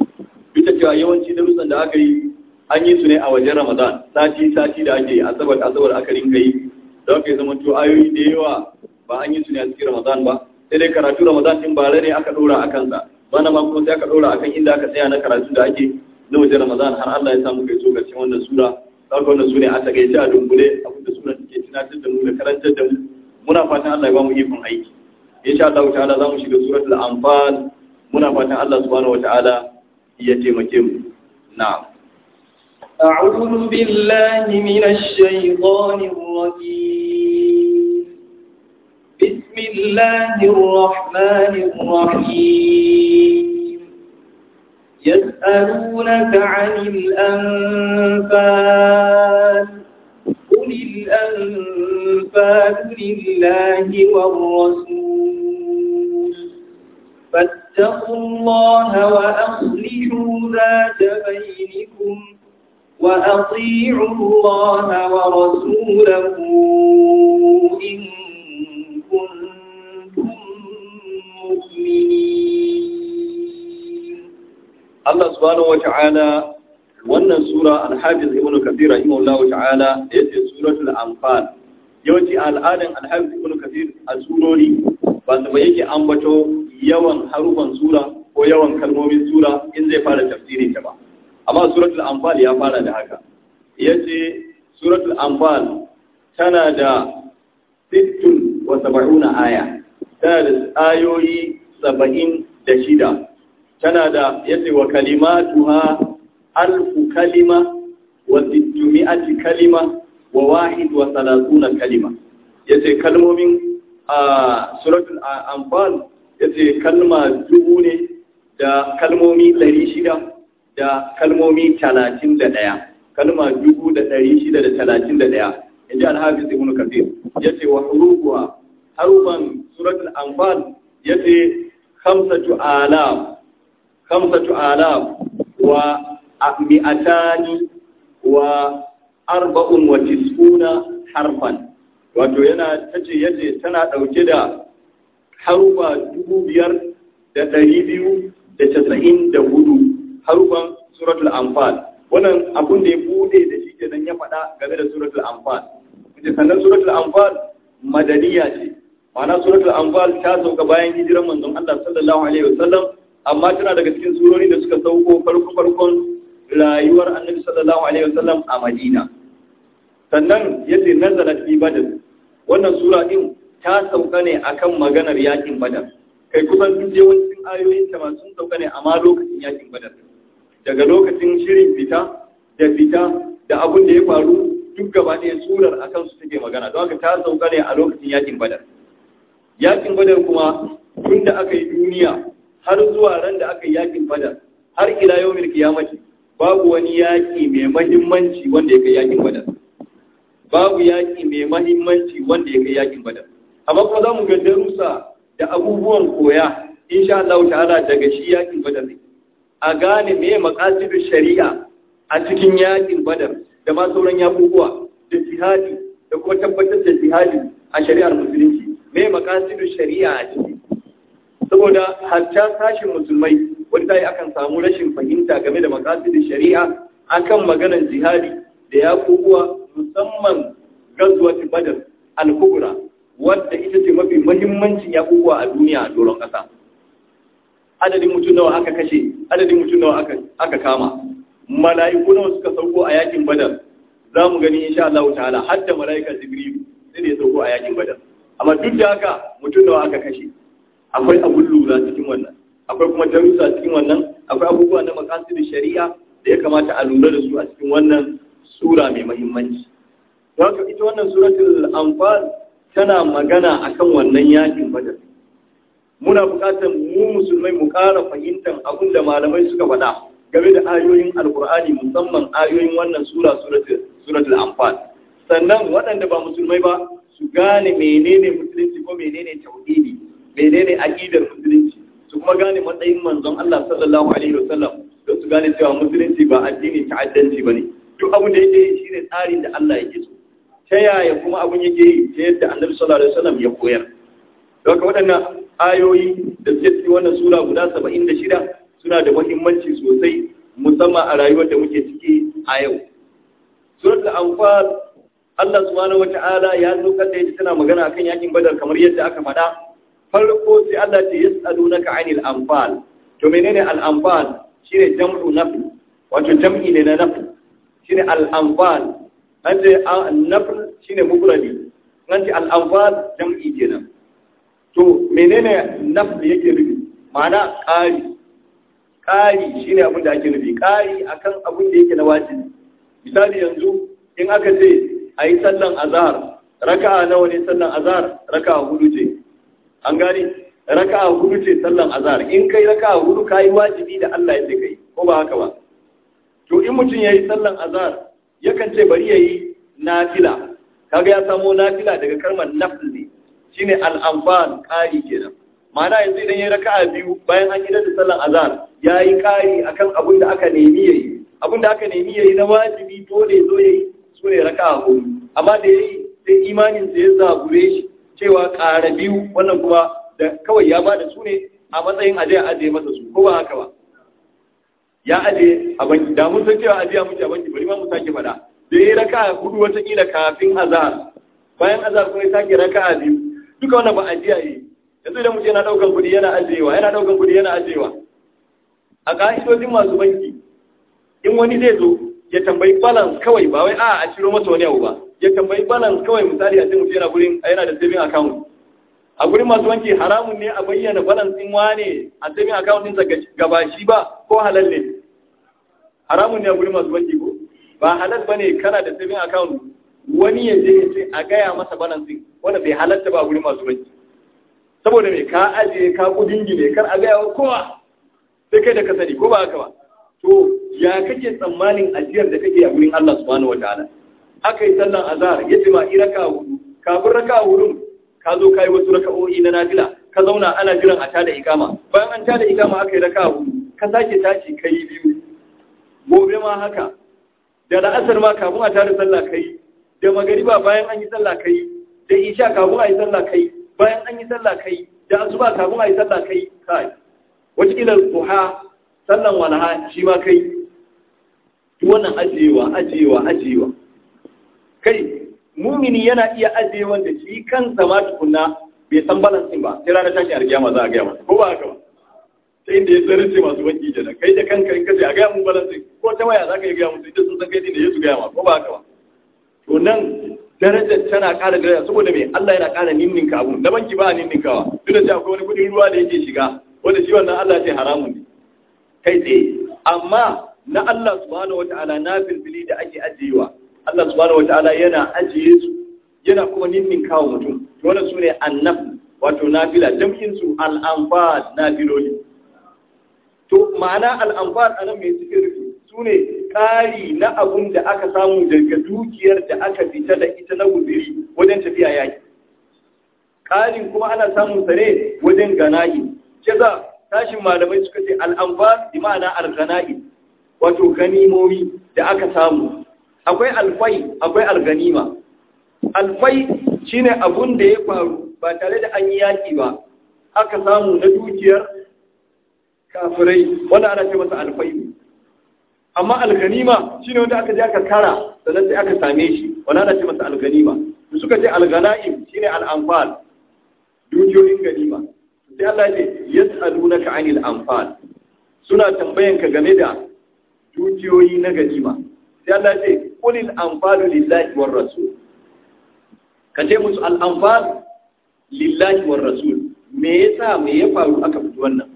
Duk da cewa yawanci darussan da aka yi an yi su ne a wajen Ramadan, sati da ake yi, asabar aka rinka yi, da aka yi zama to ayoyi da yawa ba an yi su ne a cikin Ramadan ba, sai dai karatu Ramadan din bare ne aka ɗora a kansa, bana ma kuma sai aka ɗora akan inda aka tsaya na karatu da ake na wajen Ramadan har Allah ya samu kai so ƙarshen wannan sura. Saka wannan su ne a takaice a dunkule abin da sura take tunatar da mu da karantar da mu. Muna fatan Allah ya ba mu ikon aiki. Insha Allah ta'ala za mu shiga suratul Anfal. Muna fatan Allah subhanahu wata'ala ya taimake mu. Na'am. أعوذ بالله من الشيطان الرجيم. بسم الله الرحمن الرحيم. يسألونك عن الأنفال قل الأنفال لله والرسول فاتقوا الله وأصلحوا ذات بينكم وأطيعوا الله ورسوله إن كنتم مؤمنين. Allah subhanahu wata'ala wannan sura al-Hafiz Ibn Kathir rahimahullahu ta'ala yace suratul Anfal. Yawanci al'adan al-Hafiz Ibn Kathir a surori ba su yake ambato yawan harufan sura ko yawan kalmomin sura in zai fara tafsiri ta ba. Amma suratul Anfal ya fara da haka. Yace suratul Anfal tana da 76 aya. Tana da ayoyi 76. Tana da yace wa kalimatuha 1000 kalima wa 600 kalima wa 31 kalima. Yace kalmomin suratul Anfal yace kalma 1000 ne da kalmomi 600 da kalmomi 31, kalma 631 inji al-Hafiz Ibn Kathir. Yace wa hurufuha harufan suratul Anfal yace 5000 wa 294 harfan. Wato yana yace tana dauke da harufa 5294 harufan suratul Anfal. Wannan abun da ya bude da shi kenan ya faɗa game da suratul Anfal. Sannan suratul Anfal madaniya ce. Ma'ana suratul Anfal ta sauka bayan hijiran manzon Allah sallallahu alaihi wasallam, amma tana daga cikin surori da suka sauko farkon rayuwar Annabi sallallahu alaihi wasallam a Madina. Sannan yace nazalat fi Badr. Wannan sura din ta sauka ne akan maganar yakin Badar. Kai kusan duk yawancin ayoyin ta ma sun sauka ne amma lokacin yakin Badar. Daga lokacin shirin fita da abin da ya faru duk gaba ɗaya surar akan su take magana. Don haka ta sauka ne a lokacin yakin Badar. Yakin Badar kuma tun da aka yi duniya har zuwa ran da aka yi yakin Badar har ila yawmil qiyamati babu wani yaki mai muhimmanci wanda ya kai yakin Badar. Babu yaki mai muhimmanci wanda ya kai yakin Badar. Amma kuma za mu ga darussa da abubuwan koya insha Allah ta'ala daga shi yakin badar ne a gane me maqasidu shari'a a cikin yakin badar da ma sauran yakukuwa da jihadi da kuma tabbatar da jihadi a shari'ar musulunci me maqasidu shari'a a ciki saboda hatta sashin musulmai wanda yi akan samu rashin fahimta game da maqasidu shari'a akan maganar jihadi da yakukuwa musamman gazwat badar al-kubra wadda ita ce mafi muhimmancin yakukuwa a duniya a doron kasa adadin mutum nawa aka kashe adadin mutum nawa aka kama mala'iku nawa suka sauko a yakin badar za mu gani insha Allah ta'ala har da mala'ika jibril sai da ya sauko a yakin badar amma duk da haka mutum nawa aka kashe akwai abun lura cikin wannan akwai kuma darussa cikin wannan akwai abubuwa na maqasidin shari'a da ya kamata a lura da su a cikin wannan sura mai muhimmanci don haka ita wannan suratul anfal tana magana akan wannan yakin badar muna buƙatar mu musulmai mu ƙara fahimtar abin da malamai suka faɗa game da ayoyin alkur'ani musamman ayoyin wannan suratul anfal sannan waɗanda ba musulmai ba su gane menene musulunci ko menene tauhidi menene aqidar musulunci su kuma gane matsayin manzon Allah sallallahu alaihi wasallam don su gane cewa musulunci ba addini ta'addanci bane duk abin da yake yi shine tsarin da Allah yake so ta yaya kuma abin yake yi ta yadda Annabi sallallahu alaihi wasallam ya koyar don haka waɗannan ayoyi da suke cikin wannan sura guda 76 suna da muhimmanci sosai musamman a rayuwar da muke ciki a yau. Suratul Anfal Allah subhanahu wata'ala ya saukar da ita tana magana akan yakin Badar kamar yadda aka faɗa. Farko sai Allah ce yas'alunaka 'anil anfal. To menene al-anfal? Shine jam'u nafl. Wato jam'i ne na nafl. Shine al-anfal. An ce nafl shine mufradi. An ce al-anfal jam'i kenan. To menene nafl yake nufi? Ma'ana ƙari shi ne abin da ake nufi ƙari akan abin da yake na wajibi. Misali yanzu in aka ce a yi sallan azhar raka'a nawa ne sallan azhar raka'a 4 ce an gani raka'a 4 ce sallan azhar in kai raka'a 4 kai wajibi da Allah ya ce kai ko ba haka ba to in mutum yayi sallan azhar yakan ce bari yayi nafila kaga ya samo nafila daga kalmar nafl ne shine al-anfal ƙari kenan ma'ana yanzu idan yayi raka'a 2 bayan an idar da sallan azhar yayi ƙari akan abin da aka nemi yayi abin da aka nemi yayi na wajibi dole zo yayi sune raka'a 4 amma da yayi sai imanin sa ya zabure shi cewa ƙara 2 wannan kuma da kawai ya bada su ne a matsayin aje masa su ko ba haka ba ya aje a banki da mun san cewa aje mu a banki bari ma mu sake fada da yayi raka'a 4 wata kila kafin azhar bayan azhar kuma ya sake raka'a 2 duka wannan ba ajiya yi yanzu idan mutum yana daukan kudi yana ajewa a ka'idojin masu banki in wani zai zo ya tambayi balance kawai ba wai a ciro masa wani abu ba ya tambayi balance kawai misali a ce mutum yana da saving account a gurin masu banki haramun ne a bayyana balance din wane a saving account ɗinsa gaba shi ba ko halal ne haramun ne a gurin masu banki ko ba halal bane kana da saving account wani ya je ya ce a gaya masa balance din wanda bai halatta ba a gurin masu banki saboda me ka ajiye ka kudin gine kar a gaya wa kowa sai kai da ka sani ko ba haka ba to ya kake tsammanin ajiyar da kake a gurin Allah subhanahu wataala aka yi sallan azhar ya ce ma iraka hudu kafin raka hudun ka zo kai wasu raka'o'i na nafila ka zauna ana jiran a tada ikama bayan an tada ikama aka yi raka hudu ka sake tashi kai 2 gobe ma haka da la'asar ma kafin a tada sallah kai da magariba bayan an yi sallah kai da isha kafin a yi sallah kai bayan an yi sallah kai da asuba kafin a yi sallah kai wataƙila duha sallan walaha shi ma kai wannan ajiyewa kai mumini yana iya ajiyewa da shi kansa ma tukunna bai san balansin ba sai ranar tashi alkiyama za a gaya masa ko ba haka ba sai inda ya zarce masu banki kenan kai da kanka in kace a gaya mun balansin ko ta waya za ka yi gaya musu idan sun san kai da yesu gaya ma ko ba haka ba to nan darajar tana ƙara daraja saboda me Allah yana ƙara ninninka abu da banki ba ninninkawa duk da cewa akwai wani kudin ruwa da yake shiga wanda shi wannan Allah ce haramun ne kai tsaye amma na Allah subhanahu wataala na filfili da ake ajiyewa Allah subhanahu wataala yana ajiye su yana kuma ninninkawa mutum to wannan sune annaf wato nafila jam'in su al-anfal nafiloli to ma'ana al-anfal anan mai cikin rufi sune ƙari na abun da aka samu daga dukiyar da aka fita da ita na guziri wajen tafiya yaki ƙarin kuma ana samun sa ne wajen ganayi kaza tashin malamai suka ce al-anfal bi ma'ana al-ghana'i wato ganimomi da aka samu. Akwai alfai akwai alganima. Alfai shine abun da ya faru ba tare da an yi yaki ba aka samu na dukiyar kafirai wanda ana ce masa alfai. Amma alganima shine wanda aka je aka kara sannan sai aka same shi wanda ana ce masa alganima. Suka ce alganaim shine al-anfal dukiyoyin ganima. Sai Allah ya ce yas'alunaka 'anil anfal, suna tambayanka game da dukiyoyi na ganima. Sai Allah ya ce qulil anfalu lillahi war rasul, kace musu al-anfal lillahi war rasul. Me yasa me ya faru aka fito wannan?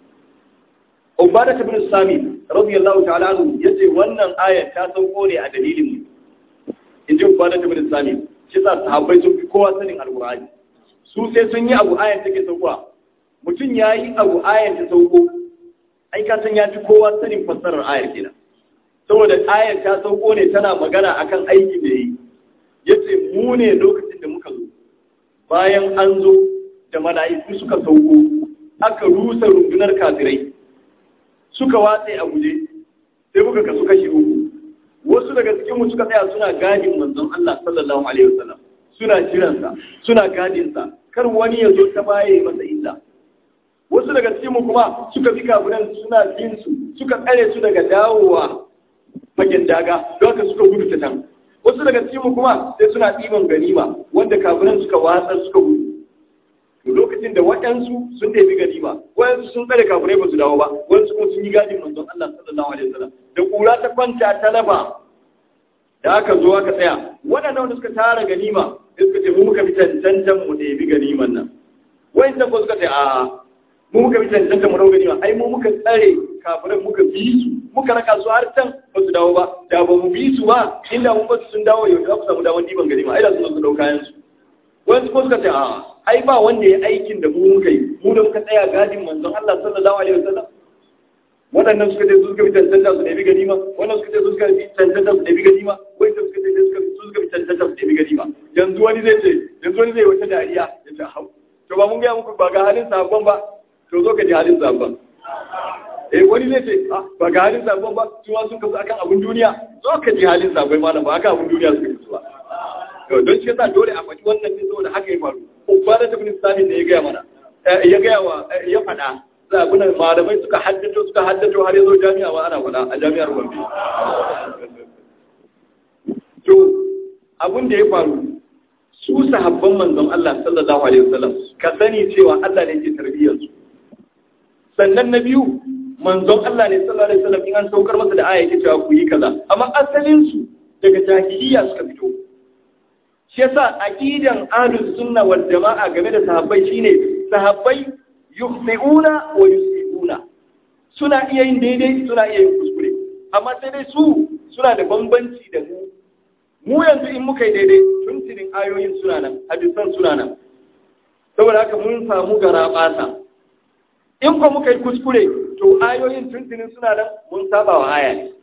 Ubadah ibn Samit radiyallahu ta'ala anhu yace wannan ayat ta sauko ne a dalilin mu. Inji Ubadah ibn Samit, shi sa sahabbai sun fi kowa sanin alqur'ani. Su sai sun yi abu ayat take saukowa. Mutum yayi abu ayat ta sauko, ai ka san ya fi kowa sanin fassarar ayar kenan. Saboda ayar ta sauko ne tana magana akan aiki da yi. Yace mu ne lokacin da muka zo bayan an zo da mala'iku suka sauko aka rusa rundunar kafirai suka watse a guje sai muka kasu kashi uku. Wasu daga cikin mu suka tsaya suna gadin manzon Allah sallallahu alaihi wasallam, suna jiransa suna gadin sa kar wani ya zo ta baye masa illa. Wasu daga cikin mu kuma suka bi kafiran suna bin su suka tsare su daga dawowa fagen daga don haka suka gudu ta can. Wasu daga cikin kuma sai suna ɗiban ganima wanda kafiran suka watsar suka gudu. To lokacin da waɗansu sun ɗebi ganima, waɗansu sun tsare kafirai ba su dawo ba, waɗansu kuma sun yi gadin manzon Allah sallallahu alaihi wasallam. Da kura ta kwanta ta laba da aka zo aka tsaya. Waɗannan wanda suka tara ganima sai suka ce mu muka fi cancantan mu ɗebi ganiman nan. Waɗansu ko suka ce a mu muka fi cancantan mu ɗau ganima, ai mu muka tsare kafirai muka bi su muka raka su har can ba su dawo ba, da ba mu bi su ba inda mun ba su sun dawo yau za ku samu damar diban ganima, ai da sun su dau kayan su. Wani kuma suka ce a ai ba wanda ya aikin da mu muka yi, mu da muka tsaya gadin manzon Allah sallallahu alaihi wasallam. Waɗannan suka ce su suka fi cancanta su ɗabi ganima, wannan suka ce su suka fi cancanta su ɗabi ganima, wani suka ce su suka fi cancanta su ɗabi ganima. Yanzu wani zai wata dariya ya ce hau, to ba mun gaya muku ba ga halin sahabban ba, to zo ka ji halin sahabban. Wani zai ce ba ga halin sabon ba su sun kasu akan abin duniya, zo ka ji halin sabon malam ba akan abin duniya suka kasu ba. Don shi yasa dole a faɗi wannan ne saboda haka ya faru. Ubbada ta bin Sami ne ya gaya mana, ya faɗa. Sabunan malamai suka haddato har ya zo jami'a ma ana faɗa a jami'ar Gombe. To abin da ya faru su sahabban manzon Allah sallallahu alaihi wasallam ka sani cewa Allah ne ke tarbiyyar su. Sannan na biyu manzon Allah ne sallallahu alaihi wasallam in an saukar masa da aya yake cewa ku yi kaza, amma asalin su daga jahiliya suka fito. Shi yasa aqidan ahlus sunna wal jamaa game da sahabbai shine sahabbai yukhti'una wa yusibuna, suna iya yin daidai suna iya yin kuskure, amma sai dai su suna da bambanci da mu yanzu in muka yi daidai tuntunin ayoyin suna nan, hadisan suna nan, saboda haka mun samu garabasa. In ko muka yi kuskure to ayoyin tuntunin suna nan, mun saba wa aya ne.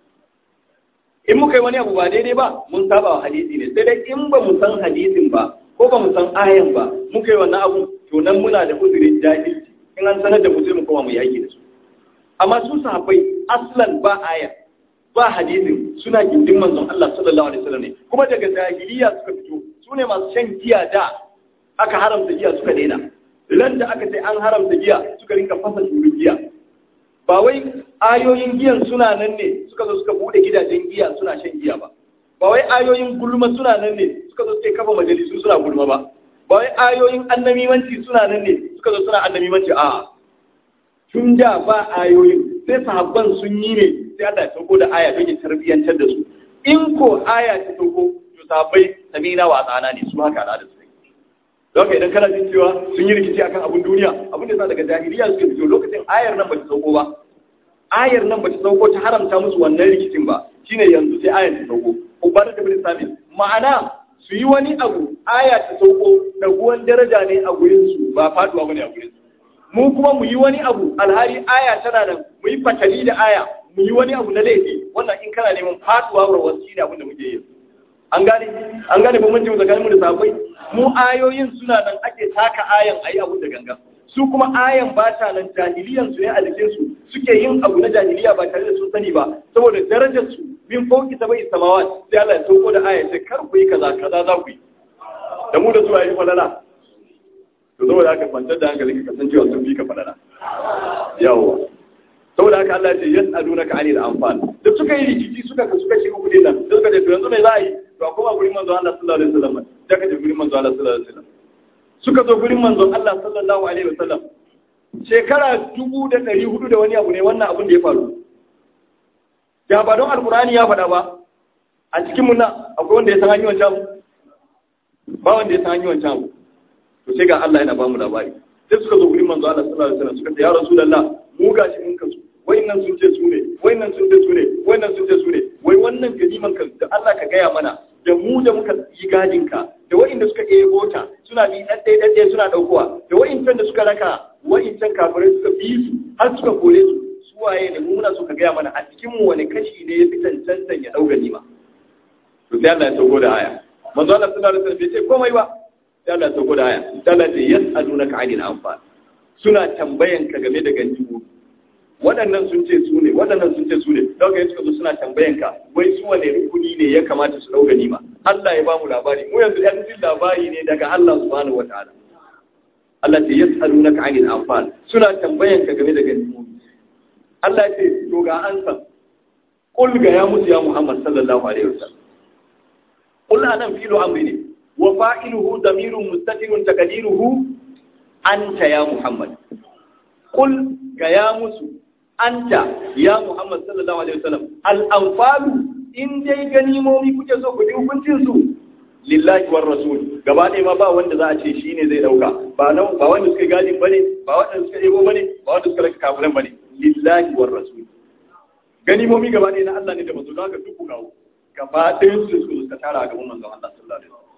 In muka yi wani abu ba daidai ba mun saba wa hadisi ne, sai dai in ba mu san hadisin ba ko ba mu san ayan ba muka yi wannan abu to nan muna da uzurin jahilci, in an sanar da mu sai mu koma mu yaki da su. Amma su sahabbai aslan ba aya ba hadisin, suna gindin manzon Allah sallallahu alaihi wasallam ne, kuma daga jahiliya suka fito. Su ne masu shan giya da aka haramta giya suka daina. Ran da aka ce an haramta giya suka rinka fasa turun giya. Ba wai ayoyin giyan suna nan ne suka zo suka bude gidajen giya suna shan giya ba. Ba wai ayoyin gulma suna nan ne suka zo suka kafa majalisu suna gulma ba. Ba wai ayoyin annamimanci suna nan ne suka zo suna annamimanci a. Tun da ba ayoyin sai sahabban sun yi ne sai Allah ya sauko da aya don ya tarbiyyantar da su. In ko aya ta sauko to sahabbai samina wa tsana ne su haka al'ada su. Don haka idan kana jin cewa sun yi rikici akan abin duniya, abin da sa daga jahiliya suka fito lokacin ayar nan ba ta sauko ba. Ayar nan ba ta sauko ta haramta musu wannan rikicin ba, shine yanzu sai ayar ta sauko. Ubada ta bin Sami ma'ana su yi wani abu aya ta sauko daguwan daraja ne a gurin su ba faduwa bane a gurin su. Mu kuma mu yi wani abu alhali aya tana nan mu yi fatali da aya mu yi wani abu na laifi, wannan in kana neman faduwa warwasi ne abin da muke yi. An gane bambanci tsakanin mu da sahabbai. Mu ayoyin suna nan ake taka ayan ayi abu da ganga, su kuma ayan ba ta nan, jahiliyan su ne a jikin su suke yin abu na jahiliya ba tare da sun sani ba, saboda darajar su min fauki sabai samawat, sai Allah ya sauko da aya sai kar ku yi kaza kaza za ku yi, da mu da su ayi falala. To saboda haka kwantar da hankali ka san cewa sun fi ka falala. Yawwa. Saboda haka Allah ce yas'alunaka 'anil anfal. Da suka yi rikici suka shi uku din nan, suka ce to yanzu me za a yi? To akwai gurin manzo Allah sallallahu alaihi wasallam. Da ka je gurin manzo Allah sallallahu alaihi wasallam. Suka zo gurin manzo Allah sallallahu alaihi wasallam. Shekara 1400 da wani abu ne wannan abin da ya faru. Ya ba don Alqur'ani ya faɗa ba. A cikin mun nan akwai wanda ya san hanyoyin can. Ba wanda ya san hanyoyin can. To sai ga Allah yana ba mu labari. Sai suka zo gurin manzo Allah sallallahu alaihi wasallam suka ce ya Rasulullah mu gashi mun kasu. Wayannan sun ce su ne, wayannan sun ce su ne, wayannan sun ce su ne. Wai wannan ganiman kan da Allah ka gaya mana da mu da muka yi gadin ka da wayanda suka iya bota suna bi ɗaɗɗaya suna ɗaukowa da wayancan da suka raka wayancan kafirai suka bi su har suka kore su su waye ne mu muna so ka gaya mana a cikin mu wani kashi ne ya fi cancantan ya ɗau ganima. To sai Allah ya sauko da aya. Manzo Allah sallallahu alaihi wasallam bai ce komai ba. Sai Allah ya sauko da aya. Sai Allah ya yas'alunaka 'anil anfal. Suna tambayan ka game da ganimo. Waɗannan sun ce su ne, waɗannan sun ce su ne, don ka yi suka zo suna tambayan ka, wai su wane rukuni ne ya kamata su ɗau ganima. Allah ya ba mu labari, mu yanzu ɗan jin labari ne daga Allah subhanahu wa ta'ala. Allah ce yas'alunaka 'anil anfal, suna tambayan ka game da ganimo. Allah ya ce to ga ansa. Qul ga ya musu ya Muhammad sallallahu alaihi wasallam. Qul anan filu amri ne, wa fa'iluhu damirun mustatirun taqdiruhu anta ya Muhammad. Qul ga ya musu anta ya Muhammad sallallahu alaihi wasallam al-anfalu in dai ganimomi kuke so ku ji hukuncin su lillahi war rasul gaba ɗaya ma ba wanda za a ce shine zai dauka ba wanda suka gadin bane ba wanda suka yebo bane ba wanda suka raka kafiran bane lillahi war rasul ganimomi gaba ɗaya na Allah ne da manzo ga duk ku kawo gaba ɗayan su suka tara a gaban manzon Allah sallallahu alaihi wasallam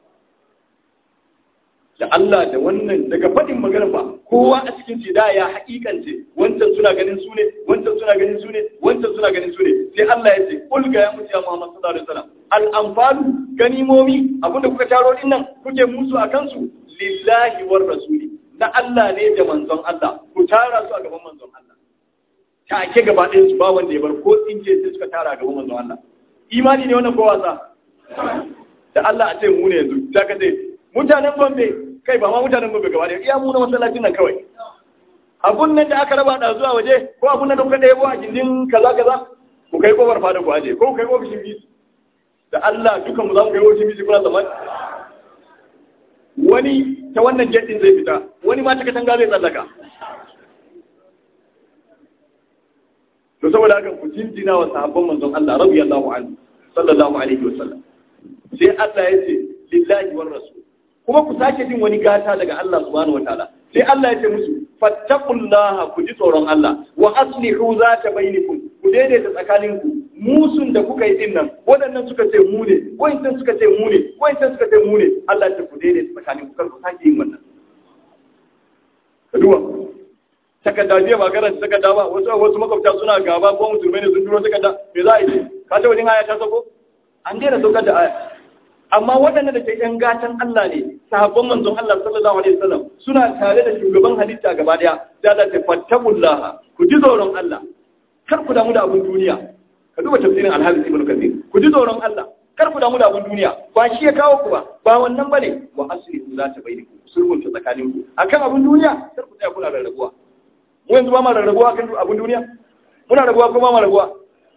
da Allah da wannan daga faɗin magana ba kowa a cikin ce da ya haƙiƙance wancan suna ganin su ne wancan suna ganin su ne wancan suna ganin su ne sai Allah ya ce kul ga ya mutu ya Muhammad sallallahu alaihi wasallam al anfalu ganimomi abinda kuka taro din nan kuke musu akan su lillahi war rasuli na Allah ne da manzon Allah ku tara su a gaban manzon Allah take gaba ɗayan su ba wanda ya bar ko tsince sai suka tara a gaban manzon Allah imani ne wannan ko wasa da Allah a ce mu ne yanzu ta ka ce mutanen Gombe kai ba ma mutanen Gombe gaba da iya mu na masallacin nan kawai abun nan da aka raba da zuwa waje ko abun nan da kuka ɗebo a gindin kaza kaza ku kai kofar fada ku aje ko ku kai ofishin bisi da Allah dukan mu za mu kai ofishin bisi kuna zaman wani ta wannan gate din zai fita wani ma ta katanga zai tsallaka to saboda haka ku jinjina wa sahabban manzon Allah radiyallahu anhu sallallahu alaihi wasallam sai Allah ya ce lillahi war rasul kuma ku sake jin wani gata daga Allah subhanahu wataala sai Allah ya ce musu fattaqullaha ku ji tsoron Allah wa aslihu zata bainakum ku daidaita tsakaninku musun da kuka yi din nan waɗannan suka ce mu ne wayancan suka ce mu ne wayancan suka ce mu ne Allah ya ku daidaita tsakaninku kar ku sake yin wannan kaduwa takarda jiya ba karanta takarda ba wasu makwabta suna gaba ko musulmai ne sun turo takarda me za a yi ka ta wajen aya ta sako an daina saukar da aya amma waɗanda da ke ‘yan gatan Allah ne, sahabban manzon Allah sallallahu Alaihi wasallam suna tare da shugaban halitta gaba daya, da Allah ta fattakullaha, ku ji tsoron Allah, kar ku damu da abin duniya, ka duba tafsirin Al-Hafiz Ibn Kathir, ku ji tsoron Allah, kar ku damu da abin duniya, ba shi ya kawo ku ba wannan bane, wa aslihu za ta bayyana ku, sulhunta tsakanin ku, akan abin duniya, kar ku tsaya kuna rarrabuwa. Mu yanzu ba ma rarrabuwa kan abin duniya? Muna rabuwa ko ba ma rabuwa?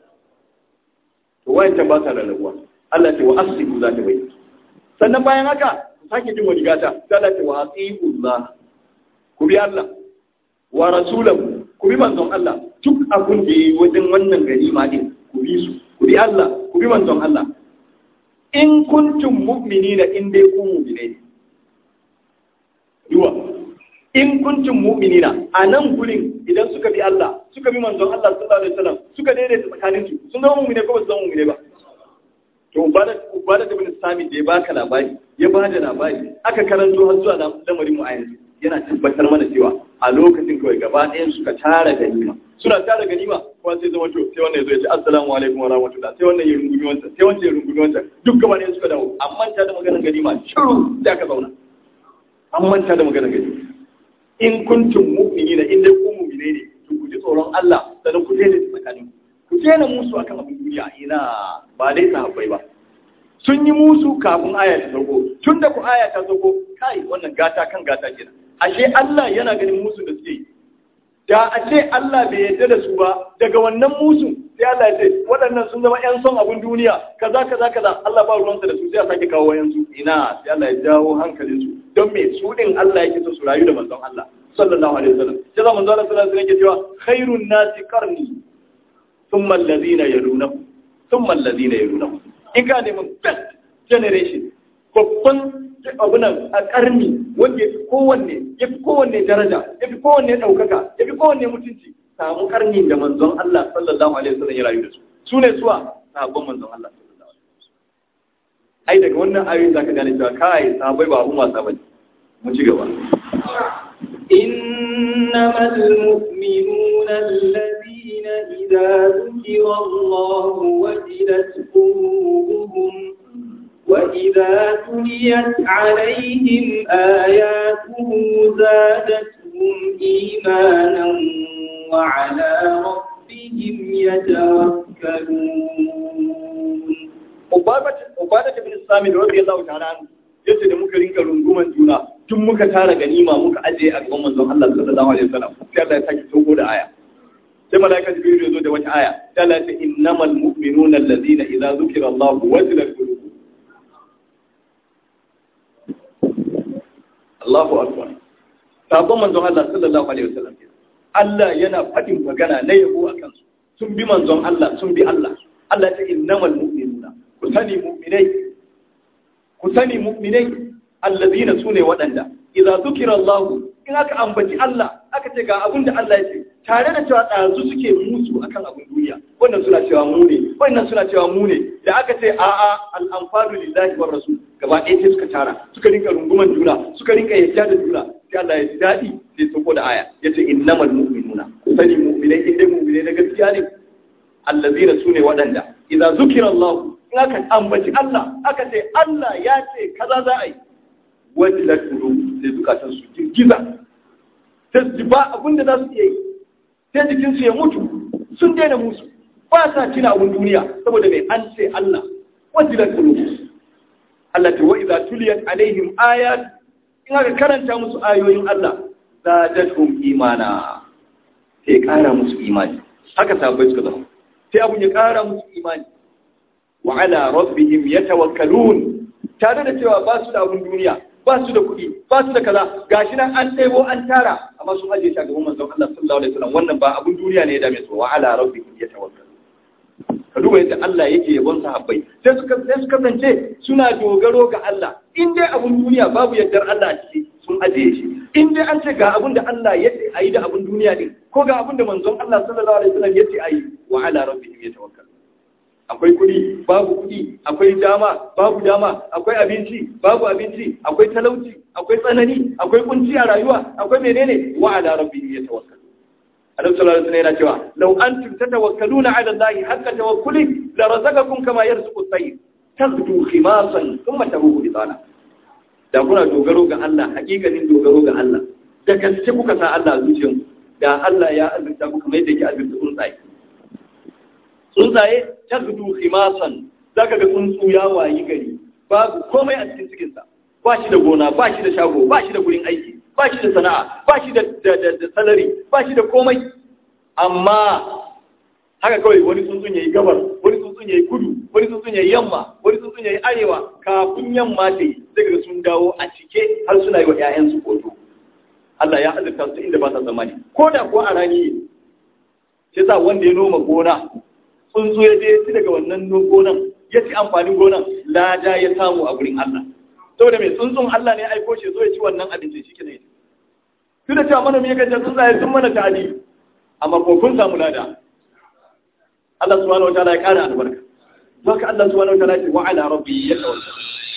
To wayancan ba sa rarrabuwa. Allah ce wa aslihu za ta bayyana. Sannan bayan haka ku sake jin wani gata, sai Allah ce wa atiullah. Ku bi Allah wa rasulahu, ku bi manzon Allah. Duk abun da yayi wajen wannan ganima din, ku bi su. Ku bi Allah, ku bi manzon Allah. In kuntum mu'minina in dai ku mu'minai. Duwa. In kuntum mu'minina a nan gurin idan suka bi Allah, suka bi manzon Allah sallallahu alaihi wasallam, suka daidaita tsakaninsu, sun zama mu'mine ko ba su zama mu'mine ba? To ubada da bin sami da ya baka labari ya ba da labari aka karanto har zuwa lamarin mu a yanzu yana tabbatar mana cewa a lokacin kawai gaba ɗayan suka tara ganima suna tara ganima kuma sai zama to sai wannan ya zo ya ce assalamu alaikum wa rahmatullah sai wannan ya rungumi wancan sai wancan ya rungumi wancan duk gaba ɗayan suka dawo an manta da maganar ganima shiru da aka zauna an manta da maganar ganima in kuntum mu'minina in dai ku mu'mine ne to ku ji tsoron Allah sannan ku daina tsakanin ku daina musu akan abin duniya ina ba dai sahabbai ba sun yi musu kafin aya ta sauko tunda ku aya ta sauko kai wannan gata kan gata kenan ashe Allah yana ganin musu da suke da a ce Allah bai yarda da su ba daga wannan musu sai Allah ya ce waɗannan sun zama ƴan son abin duniya kaza Allah ba ruwansa da su sai ya sake kawo wayansu ina sai Allah ya jawo hankalin su don me su din Allah yake so su rayu da manzon Allah sallallahu alaihi wasallam sai da manzon Allah sallallahu alaihi wasallam yake cewa khairun nasi qarni thumma alladhina yalunahum in ka neman best generation babban abunan a karni wanda ya fi kowanne daraja ya fi kowanne ɗaukaka ya fi kowanne mutunci samu karni da manzon Allah sallallahu alaihi wasallam ya rayu da su ne suwa sahabban manzon Allah sallallahu alaihi wasallam ai daga wannan ayoyin zaka gane cewa kai sahabbai ba abun wasa bane mu ci gaba innamal mu'minuna alladhina idza dhukira Allahu wajilat qulubuhum وإذا تليت عليهم آياته زادتهم إيمانا وعلى ربهم يتوكلون Ubada bin Sami da radiyallahu ta'ala anhu yace da muka rinka runguman juna tun muka tara ganima muka aje a gaban manzon Allah sallallahu alaihi wasallam sai Allah ya saki sauko da aya sai malaika Jibril ya zo da wata aya sai Allah ya ce innamal mu'minuna allazina idza dhukira Allahu wajilat qulubuhum Allahu akbar. Sabon manzon Allah sallallahu alaihi wasallam. Allah yana faɗin magana na yabo a kansu. Sun bi manzon Allah, sun bi Allah. Allah ya ce innamal mu'minuna. Ku sani mu'minai allazina sune waɗanda idza zukira Allah in aka ambaci Allah aka ce ga abin da Allah ya ce tare da cewa ɗazu suke musu akan abin duniya wannan suna cewa mu ne wannan suna cewa mu ne da aka ce a'a al-anfalu lillahi war rasul gaba ɗaya sai suka tara suka rinka runguman juna suka rinka yadda da juna sai Allah ya ji daɗi sai sauko da aya yace innamal mu'minuna sani mu'minai inda mu'minai na gaskiya ne allazina sune waɗanda idza zukira Allah in aka ambaci Allah aka ce Allah ya ce kaza za a yi wajilat qulub sai zukatan su girgiza sai su ba abin da za su iya yi sai jikin su ya mutu sun daina musu ba sa cina abin duniya saboda mai an ce Allah wajilat qulub Allah ta wa'iza tuliyat alaihim ayat in aka karanta musu ayoyin Allah zadatuhum imana sai kara musu imani haka sahabbai suka zama sai abun ya kara musu imani wa ala rabbihim yatawakkalun tare da cewa ba su da abun duniya ba su da kuɗi ba su da kaza gashi nan an ɗebo an tara amma sun ajiye shi a gaban manzon Allah sallallahu alaihi wasallam wannan ba abun duniya ne ya dame su wa ala rabbihim yatawakkalun ka duba yadda Allah yake yabon sahabbai sai su kasance suna dogaro ga Allah in dai abun duniya babu yardar Allah a ciki sun ajiye shi in dai an ce ga abun da Allah ya ce ayi da abun duniya din ko ga abun da manzon Allah sallallahu alaihi wasallam ya ce ayi wa ala rabbihim yatawakkalun akwai kuɗi babu kuɗi akwai dama babu dama akwai abinci babu abinci akwai talauci akwai tsanani akwai kunci a rayuwa akwai menene wa ala rabbihim yatawakkalun Annabi sallallahu alaihi wasallam yana cewa law antum tatawakkaluna ala Allahi haqqa tawakkuli la razaqakum kama yarzuqu at-tayr tazdu khimasan thumma taruhu bitana da kuna dogaro ga Allah hakikanin dogaro ga Allah da gaske kuka sa Allah a zuciyanku da Allah ya azurta ku kamar yadda yake azurta tsuntsaye tsuntsaye tazdu khimasan zaka ga tsuntsu ya wayi gari babu komai a cikin cikinsa ba shi da gona ba shi da shago ba shi da gurin aiki ba shi da sana'a ba shi da salari ba shi da komai amma haka kawai wani tsuntsun yayi gabar wani tsuntsun yayi kudu wani tsuntsun yayi yamma wani tsuntsun yayi arewa kafin yamma ta yi sai ga sun dawo a cike har suna yi wa ƴaƴansu hoto Allah ya azurta su inda ba sa tsammani ko da ko a rani ne sai sa wanda ya noma gona tsuntsu ya je ci daga wannan gonan ya ci amfanin gonan lada ya samu a gurin Allah saboda mai tsuntsun Allah ne ya aiko shi zo ya ci wannan abinci shi kenan su da cewa manomi ya kace tsuntsaye sun mana ta'adi amma ko kun samu lada Allah subhanahu wa ta'ala ya kara albarka haka Allah subhanahu wa ta'ala ya ce wa ala rabbi yatawakkalu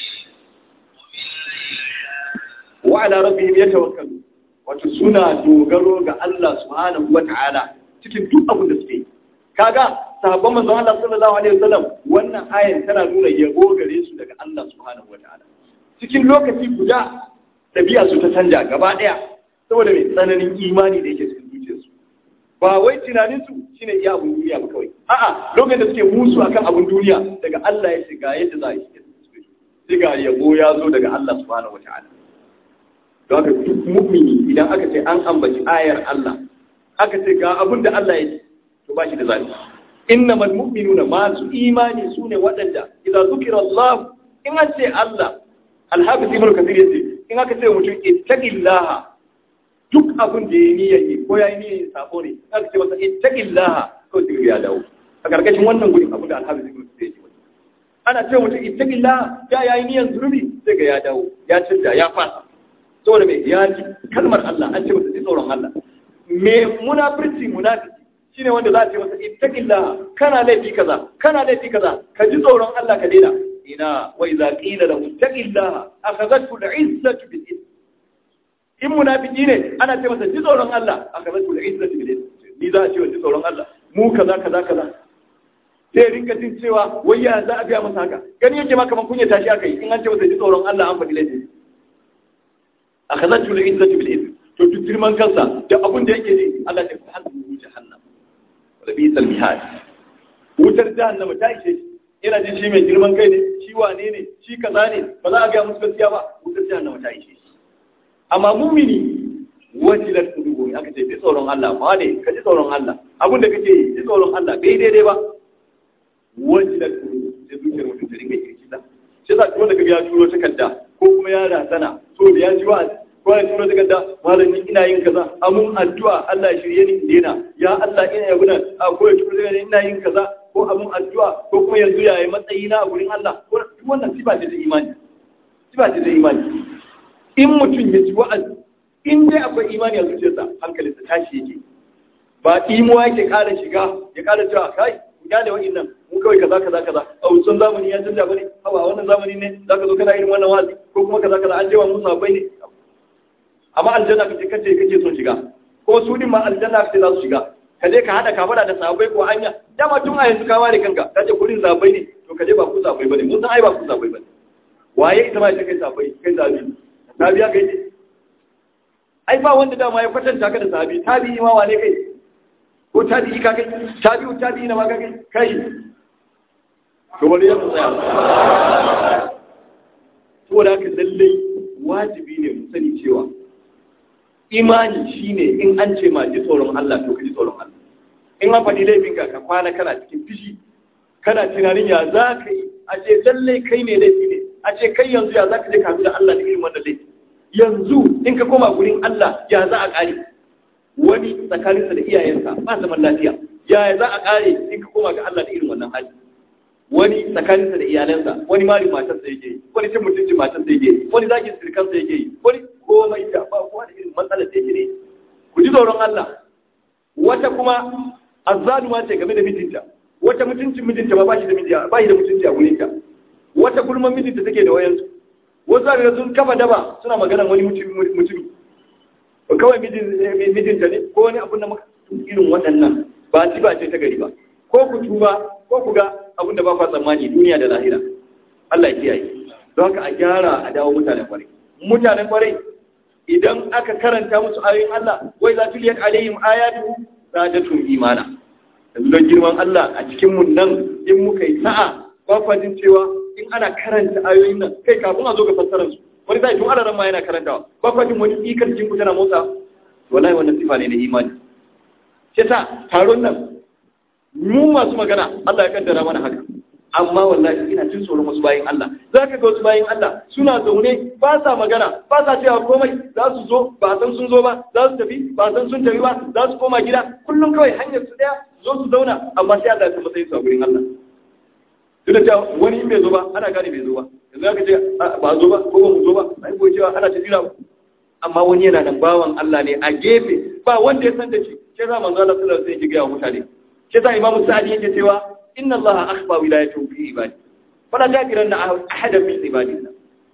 wa ala rabbihim yatawakkalu wato suna dogaro ga Allah subhanahu wa ta'ala cikin duk abin da suke kaga sahabban manzon Allah sallallahu alaihi wasallam wannan ayar tana nuna yabo gare su daga Allah subhanahu wataala cikin lokaci guda tabi'a su ta canja gaba daya saboda mai tsananin imani da yake cikin zuciyarsu ba wai tunaninsu shine iya abun duniya ba kawai a'a lokacin da suke musu akan abun duniya daga Allah ya shiga yadda za a yi sai ga yabo ya zo daga Allah subhanahu wataala don haka duk mu'mini idan aka ce an ambaci ayar Allah aka ce ga abun da Allah ya ce to ba shi da zalunci innamal mu'minuna masu imani sune waɗanda idza zukira Allah in an ce Allah al-hafiz ibn kathir yace in aka ce mutum ittaqillaha duk abin da ya niyyar yi ko ya yi niyyar sabo ne aka ce masa ittaqillaha ko sai ya dawo a karkashin wannan gurin abin da al-hafiz ibn kathir yace ana ce mutum ittaqillaha ya yi niyyar zulubi sai ga ya dawo ya canja ya fasa saboda me ya ji kalmar Allah an ce masa tsoron Allah me munafiki shine wanda za a ce masa ittaqillaha kana laifi kaza ka ji tsoron Allah ka daina ina wa idza qila lahu ittaqillaha akhadhathu al'izzatu bil ithm in munafiki ne ana ce masa ji tsoron Allah akhadhathu al'izzatu bil ithm ni za a ce ji tsoron Allah mu kaza sai rinka jin cewa wai ya za a ga masa haka gani yake ma kaman kunya tashi aka yi in an ce masa ji tsoron Allah an faɗi laifi akhadhathu al'izzatu bil ithm to duk girman kansa da abun da yake ji Allah ya fa hannu jahannam labisal mihad wutar jahannama ta ishe shi yana jin shi mai girman kai ne shi wane ne shi kaza ne ba za a ga musu gaskiya ba wutar jahannama ta ishe shi amma mu'mini wajilat qulubuhum aka ce bi tsoron Allah ma ne ka ji tsoron Allah abin da kake ji tsoron Allah bai daidai ba wajilat qulubuhum sai zuciyar mutum ta rinka kirkita sai za ka ga ya turo takarda ko kuma ya razana so da ya ji wa'azi ko ya turo takarda malami ina yin kaza amun addu'a Allah ya shirye ni in daina ya Allah ina yabuna ko ya turo takarda ina yin kaza ko amun addu'a ko kuma yanzu yayi matsayi na a gurin Allah ko duk wannan sifa ce ta imani in mutum ya ji wa'azi in dai akwai imani a zuciyarsa hankalinsa tashi yake ba imuwa yake ƙara shiga ya ƙara cewa kai ku gane wa'annan mun kawai kaza a wucin zamani ya canja bane hawa wannan zamani ne zaka zo kana irin wannan wa'azi ko kuma kaza an jewa musu abai ne amma aljanna kace son shiga ko su din ma aljanna kace za su shiga kaje ka hada kafara da sahabbai ko hanya dama tun a yanzu ka ware kanka kace kurin sahabbai ne to kaje ba ku sahabbai bane mun san ai ba ku sahabbai bane waye ita ma ita kai sahabbai kai sahabi ya kai ai ba wanda dama ya kwatanta ka da sahabi tabi'i ma wane kai ko tabi'i ka kai tabi'i na ma ka kai to bari ya tsaya to da haka lalle wajibi ne mu sani cewa imani shine in an ce ma ji tsoron Allah to ka ji tsoron Allah in an faɗi laifinka ka kwana kana cikin fishi kana tunanin ya za ka yi a ce lallai kai ne laifi ne a ce kai yanzu ya za ka je ka da Allah da irin wannan laifi yanzu in ka koma gurin Allah ya za a ƙare wani tsakaninsa da iyayensa ba zaman lafiya ya za a ƙare in ka koma ga Allah da irin wannan hali wani tsakaninsa da iyalansa wani mari matarsa yake yi wani cin mutuncin matarsa yake yi wani zaki sirkansa yake yi wani komai da ba kowa da irin matsalar da yake ne ku ji tsoron Allah wata kuma azzaluma ce game da mijinta wata mutuncin mijinta ba shi da mutunci a gurin ta wata gulman mijinta take da wayansu wasu abin sun kafa daba suna maganan wani mutumi kawai mijinta ne ko wani abin da maka irin waɗannan ba ce ta gari ba ko ku tuba ko ku ga abin da ba kwa tsammani duniya da lahira Allah ya kiyaye don haka a gyara a dawo mutanen kwarai idan aka karanta musu ayoyin Allah wai za tuliyat alaihim ayatu zadatuhum imana don girman Allah a cikin mun nan in muka yi sa'a ba fadin cewa in ana karanta ayoyin nan kai kafin a zo ga fassarar su wani zai tun alaran ma yana karantawa ba fadin wani ikar cikin ku tana motsa wallahi wannan sifa ne da imani sai ta taron nan mu masu magana Allah ya kaddara mana haka amma wallahi ina jin tsoron wasu bayin Allah zaka ga wasu bayin Allah suna zaune ba sa magana ba sa cewa komai za su zo ba san sun zo ba za su tafi ba san sun tafi ba za su koma gida kullum kawai hanyar su daya zo su zauna amma sai Allah ya matsayin su a gurin Allah duk da cewa wani in bai zo ba ana gane bai zo ba yanzu aka ce ba zo ba ko ba mu zo ba sai ko cewa ana ta jira amma wani yana nan bawan Allah ne a gefe ba wanda ya san da shi sai za manzo Allah sallallahu alaihi wasallam ya ga mutane sai za Imam Sa'di yake cewa inna Allah akhfa wilayatahu fi ibadi fala taqiranna ahadan min ibadillah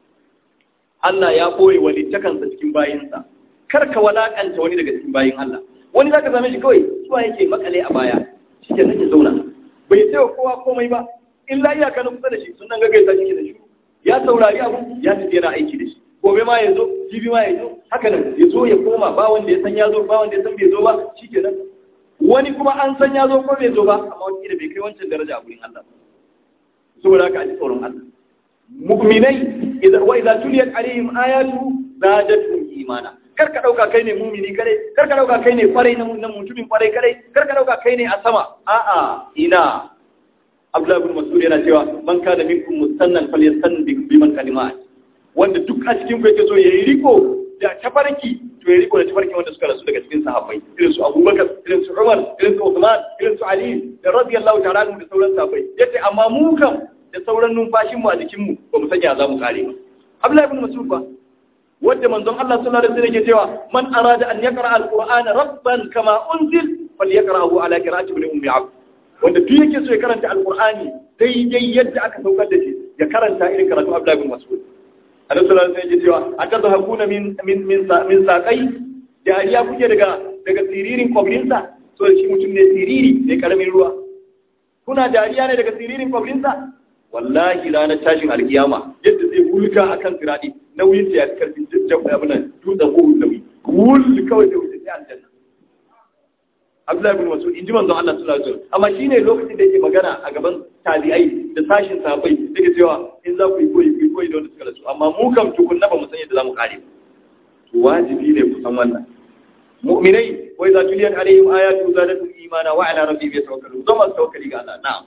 Allah ya boye walittakansa cikin bayinsa kar ka walakanta wani daga cikin bayin Allah wani zaka same shi kawai zuwa yake makale a baya shike nake zauna bai ce kowa komai ba illa iyaka na kusa da shi sunan ga gaisa shi da shi ya saurari abu ya tafi yana aiki da shi gobe ma ya zo jibi ma ya zo haka nan ya zo ya koma ba wanda ya san ya zo ba wanda ya san bai zo ba shikenan wani kuma an san ya zo ko bai zo ba amma wani da bai kai wancan daraja a gurin Allah saboda haka a ji tsoron Allah mu'minai idza tuliyat alaihim ayatu zadatuhum imana kar ka dauka kai ne mu'mini kare kar ka dauka kai ne kwarai na mutumin kwarai kare kar ka dauka kai ne a sama a'a ina Abdullah ibn Mas'ud yana cewa man kana minkum mustannan falyastann biman kalimat wanda duk a cikin ku yake so yayi riko da tafarki to yayi riko da tafarki wanda suka rasu daga cikin sahabbai irin su Abubakar irin su Umar irin su Uthman irin su Ali da radiyallahu ta'ala anhu da sauran sahabbai yace amma mu kam da sauran numfashin mu a jikin mu ba mu sanya za mu kare ba Abdullah ibn Mas'ud ba wanda manzon Allah sallallahu alaihi wasallam yake cewa man arada an yaqra al-Qur'ana rabban kama unzil falyaqra'hu ala qira'ati ibn ummi abd wanda duk yake so ya karanta alqur'ani daidai yadda aka saukar da shi ya karanta irin karatu Abdullah ibn Mas'ud Annabi sallallahu alaihi wasallam yake cewa atadhakuna min saqai dariya kuke daga siririn kwabrinsa so shi mutum ne siriri ne karamin ruwa kuna dariya ne daga siririn kwabrinsa wallahi ranar tashin alkiyama yadda zai hulka akan siradi nauyin da ya karfi jabba abuna dutsen uhud nauyi wul kawai da wuce sai aljanna Abdullahi ibn Mas'ud inji manzon Allah sallallahu alaihi wasallam amma shine lokacin da yake magana a gaban tabi'ai da sashin sahabbai yake cewa in za ku yi koyi da wanda suka rasu amma mu kam tukunna ba mu san yadda zamu kare to wajibi ne ku san wannan mu'minai wa idza tuliyat alaihim ayatu zadatuhum imana wa ala rabbihim yatawakkalun zama tawakkali ga Allah na'am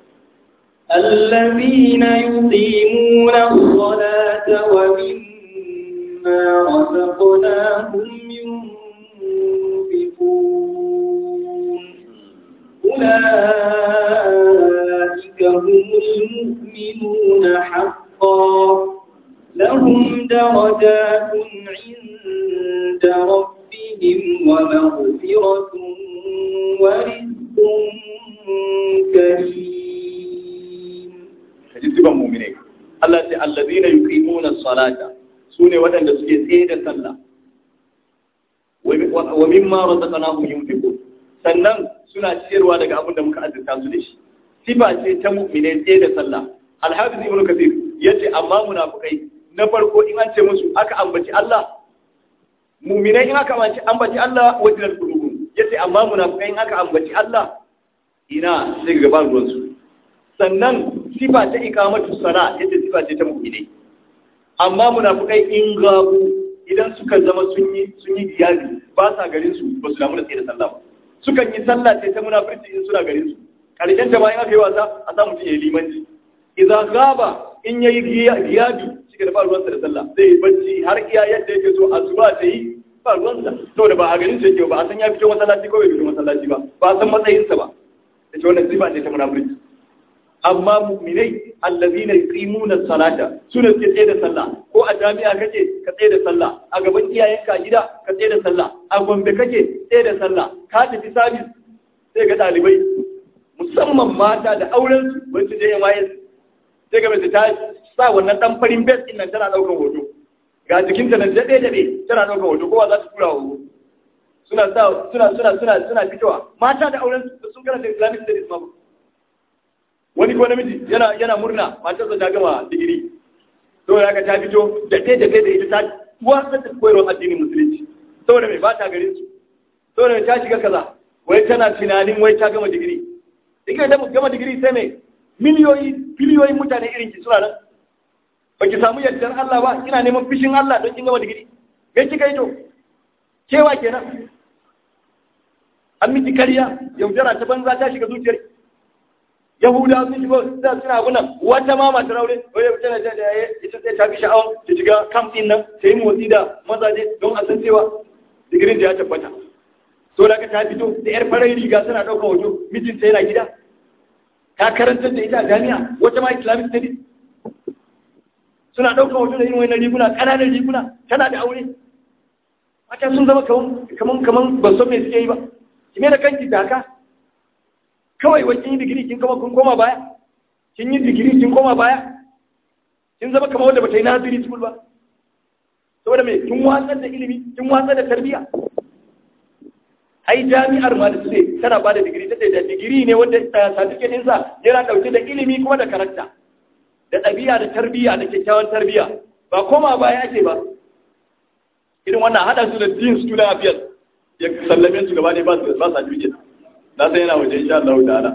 الذين يقيمون الصلاة ومما رزقناهم ينفقون أولئك هم المؤمنون حقا لهم درجات عند ربهم ومغفرة ورزق كريم jijjiban mu'minai Allah sai allazina yuqimuna as-salata sune wadanda suke tsaye da sallah wa mimma razaqnahum yunfiqun sannan suna ciyarwa daga abin da muka azurta su da shi sifa ce ta mu'minai tsaye da sallah al-hafiz ibn kathir yace amma munafikai na farko in an ce musu aka ambaci Allah mu'minai in aka ambaci Allah wajilar qulubun yace amma munafikai in aka ambaci Allah ina sai ga ban ruwan su sannan sifa ta ikamatu sala yadda sifa ce ta mu'mini amma munafikai in gabu idan suka zama sun yi diyabi ba sa garin su ba su damu da tsaye da sallah ba sukan yi sallah sai ta munafiki in suna garin su karshen ta bayan aka yi wasa a samu mutum ya yi limanci idan gaba in yayi diyabi shi da ba ruwansa da sallah zai yi bacci har iya yadda yake so asuba ta yi ba ruwansa saboda ba a garin su yake ba a san ya fito masallaci ko bai fito masallaci ba ba a san matsayinsa ba ita wannan sifa ce ta munafiki amma mu'minai allazina yuqimuna as-salata sune suke tsaye da sallah ko a jami'a kake ka tsaye da sallah a gaban iyayenka gida ka tsaye da sallah a gombe kake tsaye da sallah ka tafi sabis sai ga dalibai musamman mata da auren su wacce je yayin sai ga mace ta sa wannan dan farin bes din nan tana daukar hoto ga jikinta nan dade tana daukar hoto kowa za su tura hoto suna fitowa mata da auren su sun karanta Islamic studies ma wani ko namiji yana murna matarsa ta gama digiri to ya ka ta fito da ita ta wasa da koyarwar addinin musulunci saboda mai ba ta garin su saboda mai ta shiga kaza wai tana tunanin wai ta gama digiri diga da gama digiri sai mai biliyoyin mutane irin ki suna nan ba ki samu yardar Allah ba kina neman fishin Allah don kin gama digiri kai kika yi to kewa kenan an miki kariya yaudara ta banza ta shiga zuciyar Yahuda sun shigo suna abunan wata ma masu raure wai tana da ita sai ta fi sha'awar ta shiga camp din nan ta yi motsi da mazaje don a san cewa digirin da ya tabbata so da ka ta fito da yar farar riga suna ɗaukar hoto mijinta yana gida ta karantar da ita a jami'a wata ma Islamic studies suna ɗaukar hoto da yin wani riguna ƙananan riguna tana da aure mata sun zama kaman ba so me suke yi ba kime da kanki da haka kawai wai kin yi digiri kin koma baya kin yi digiri kin koma baya kin zama kamar wanda bata yi naziri school ba saboda me kin watsar da ilimi kin watsar da tarbiyya ai jami'ar ma da su tana ba da digiri ta da digiri ne wanda certificate din sa yana dauke da ilimi kuma da karakta da ɗabi'a da tarbiyya da kyakkyawan tarbiyya ba koma baya ake ba. Irin wannan haɗa su da din student affairs ya sallame su gaba ne ba sa juke. Na san yana waje insha Allah ta'ala.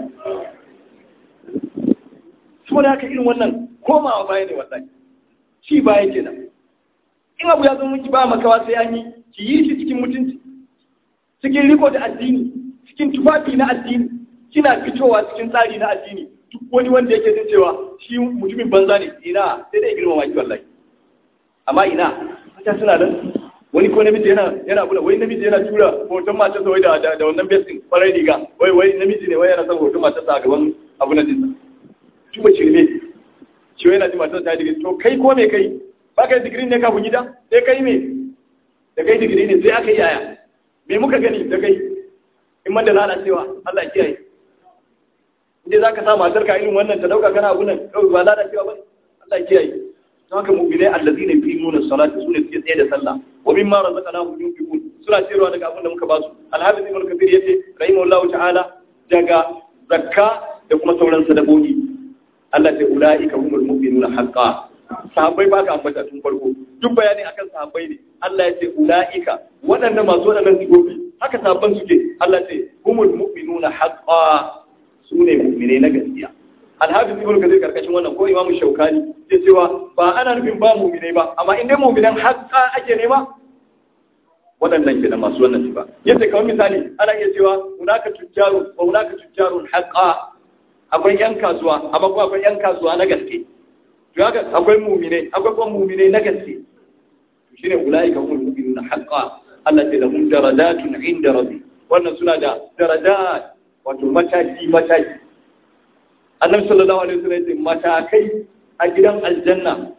Saboda haka irin wannan komawa baya ne wallahi. Ci baya kenan. In abu ya zo miki ba makawa sai an yi, ki yi shi cikin mutunci, cikin riko da addini, cikin tufafi na addini, kina fitowa cikin tsari na addini. Duk wani wanda yake jin cewa shi mutumin banza ne, ina sai dai girmama ki wallahi. Amma ina, mata suna nan wani ko namiji yana bula, wai namiji yana tura hoton matarsa wai da wannan besin farar riga, wai namiji ne wai yana son hoton matarsa a gaban abu na jinsa. Tuba cirme, shi wai yana ji matarsa ta digiri, to kai ko me kai? Ba ka yi digiri ne kafin gida? Sai kai me? Da kai digiri ne sai aka yi yaya. Me muka gani da kai? In man da lalacewa, Allah ya kiyaye. Inda za ka sa matarka irin wannan ta dauka kana abu nan, kawai ba lalacewa ba ne? Allah ya kiyaye. Don haka mu'minai allazina yuqimuna as-salata sune suke tsaye da sallah wa mimma razaqnahum yunfiqun suna cewa daga abin da muka ba su. Al-Hafiz Ibn Kathir yace rahimahullahu ta'ala daga zakka da kuma sauran sadakoki. Allah ta ulaika humul mu'minuna haqqan. Sahabbai ba ka ambata tun farko duk bayani akan sahabbai ne. Allah ya ce ulaika waɗannan masu waɗannan sigobi haka sahabban suke. Allah ce humul mu'minuna haqqan sune mu'mine na gaskiya. Al-Hafiz Ibn Kathir karkashin wannan ko Imam Shaukani ya cewa ba ana nufin ba mu'mine ba amma in dai mu'minan haqqa ake nema waɗannan kenan masu wannan sifa. Yace kamar misali ana iya cewa hunaka tujjarun wa hunaka tujjarun haqqa. Akwai yan kasuwa amma kuma akwai yan kasuwa na gaske. Haka akwai mu'mine akwai kuma mu'mine na gaske. Shine ulaika humul mu'minuna haqqan. Allah ta lahum darajatun 'inda rabbi. Wannan suna da darajat wato mataki. Annabi sallallahu alaihi wasallam ya ce matakai a gidan aljanna.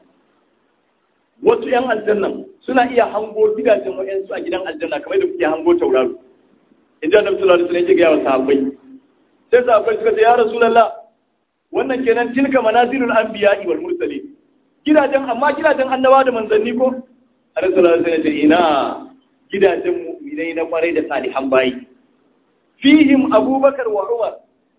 Wasu yan aljanna suna iya hango gidajen wayansu a gidan aljanna kamar da kuke hango tauraro. Idan Annabi sallallahu alaihi wasallam ya ga wa sahabbai. Sai sahabbai suka ce ya Rasulullah wannan kenan tilka manazilul anbiya'i wal mursalin. Gidajen annabawa da manzanni ko? Annabi sallallahu alaihi wasallam ya ce ina gidajen mu'minai na kwarai da salihan bayi. Fihim Abubakar wa Umar.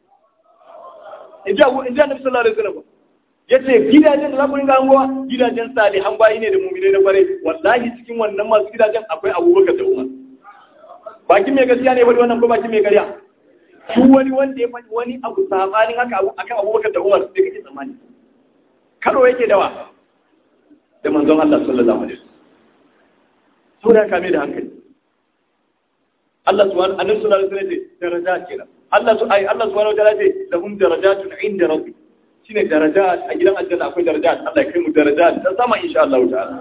Inji Annabi sallallahu alaihi wasallam yace gidajen da za ku ringa hangowa gidajen salihan bayi ne da mu'minai na kwarai. Wallahi cikin wannan masu gidajen akwai Abubakar da Umar. Bakin mai gaskiya ne wani wannan ko bakin mai ƙarya? Su wani wanda ya faɗi wani abu sabanin haka akan Abubakar da Umar sai kake tsammani. Karo yake dawa da manzon Allah sallallahu alaihi wasallam. Saboda kame da hankali. Allah subhanahu annabi sallallahu alaihi wasallam ce daraja kenan. Allah subhanahu wa ta'ala ce lahum darajatun 'inda rabbi. Shine darajat a gidan aljanna akwai darajat. Allah ya kai mu darajat ta sama insha Allah ta'ala.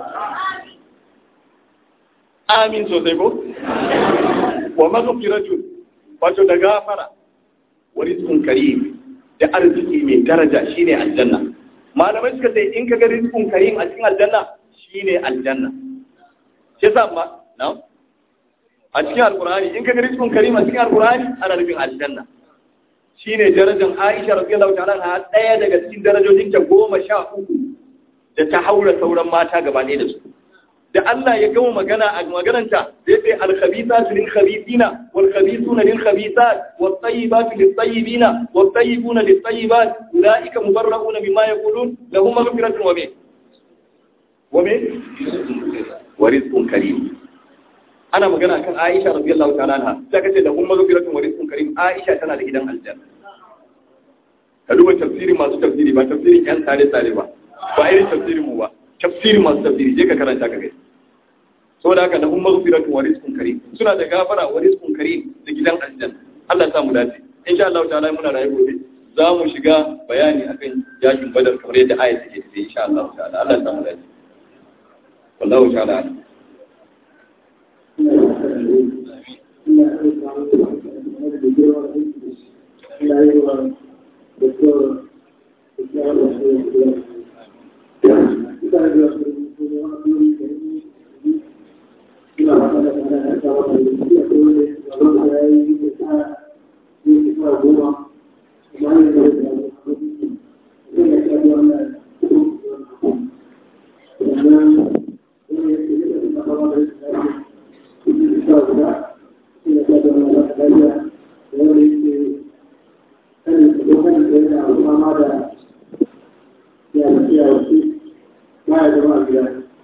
Amin sosai ko? Wa maghfiratun wato da gafara wa rizqun karim da arziki mai daraja shine aljanna. Malamai suka ce in kaga rizqun karim a cikin aljanna shine aljanna. Sai sa ma na'am a cikin alkur'ani in kaga rizqun karim a cikin alkur'ani ana nufin aljanna shine darajar Aisha radiyallahu ta'ala anha daya daga cikin darajojin ta 13 da ta haura sauran mata gaba ne da su da Allah ya gama magana a magananta da yace al-khabithatu lil-khabithina wal-khabithuna lil-khabithat wat-tayyibatu lit-tayyibina wat-tayyibuna lit-tayyibat ulaika mubarra'una mimma yaqulun lahum maghfiratun wa rizqun karim. Ana magana kan Aisha radiyallahu ta'ala anha sai kace da ummu maghfiratun wa rizqun karim. Aisha tana da gidan aljanna. Ka duba tafsirin masu tafsiri ba tafsirin yan tare ba irin tafsirin mu ba tafsirin masu tafsiri je ka karanta ka gani. Saboda haka da ummu maghfiratun wa rizqun karim suna da gafara wa rizqun karim da gidan aljanna. Allah ya samu dace. Insha Allah ta'ala muna rayu gobe za mu shiga bayani akan yakin Badar kamar yadda ayat take tafi insha Allah ta'ala. Allah ya samu dace. Wallahu ta'ala Yeah.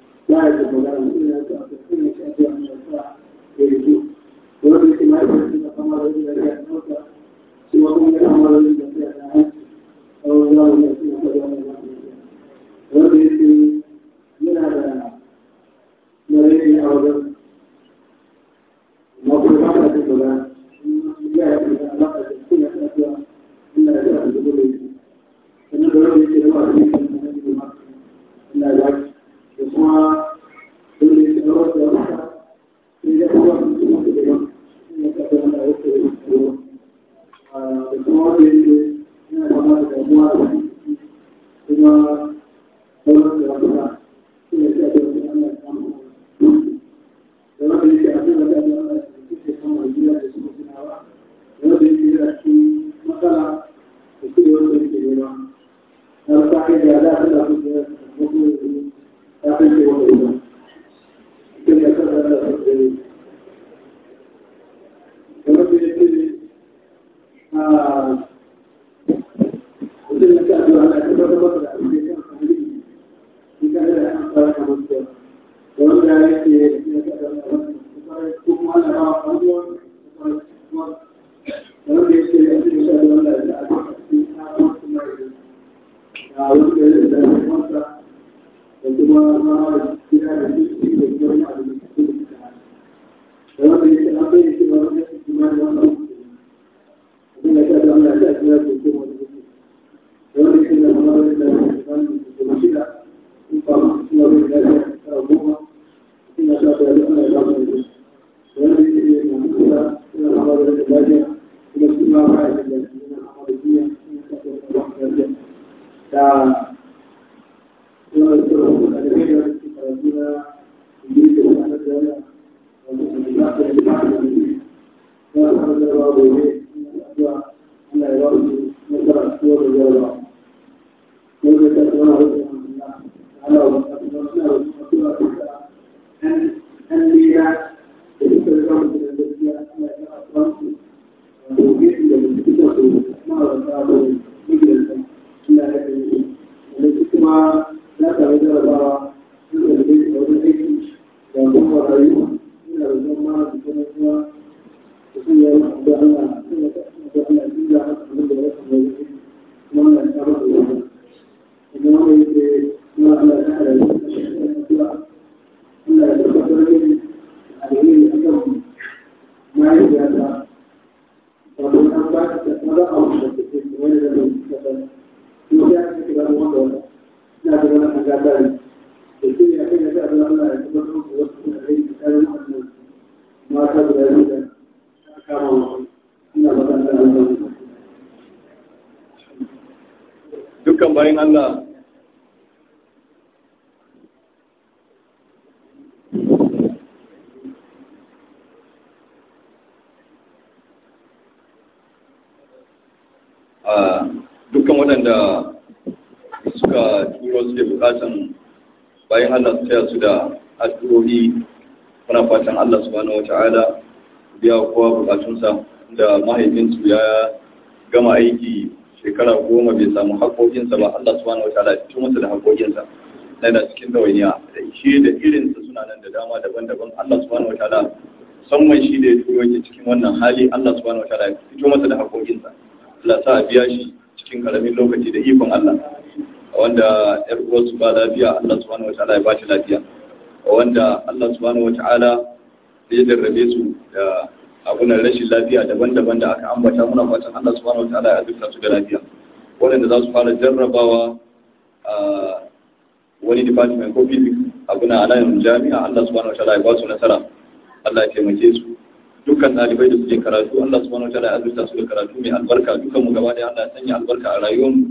dukkan bayan Allah dukkan waɗanda suka turo su da bukatan bayan Allah su taya su da addu'o'i muna fatan Allah subhanahu wata'ala biya kowa bukatunsa da mahaifinsu ya gama aiki shekara 10 bai samu haƙoƙinsa ba Allah subhanahu wata'ala ya fito masa da haƙoƙinsa na da cikin dawainiya da shi da irinsa suna nan da dama daban-daban Allah subhanahu wata'ala musamman shi da ya turo yake cikin wannan hali Allah subhanahu wata'ala ya fito masa da haƙoƙinsa Allah sa a biya shi cikin karamin lokaci da ikon Allah wanda ƴar uwarsu ba lafiya Allah subhanahu wata'ala ya ba shi lafiya wanda Allah subhanahu wata'ala ya jarrabe su da abunan rashin lafiya daban-daban da aka ambata muna fatan Allah subhanahu wata'ala ya azurta su da lafiya waɗanda za su fara jarrabawa a wani department ko physics abuna a nan jami'a Allah subhanahu wata'ala ya ba su nasara Allah ya taimake su dukkan ɗalibai da suke karatu Allah subhanahu wata'ala ya azurta su da karatu mai albarka dukkan mu gaba ɗaya Allah ya sanya albarka a rayuwarmu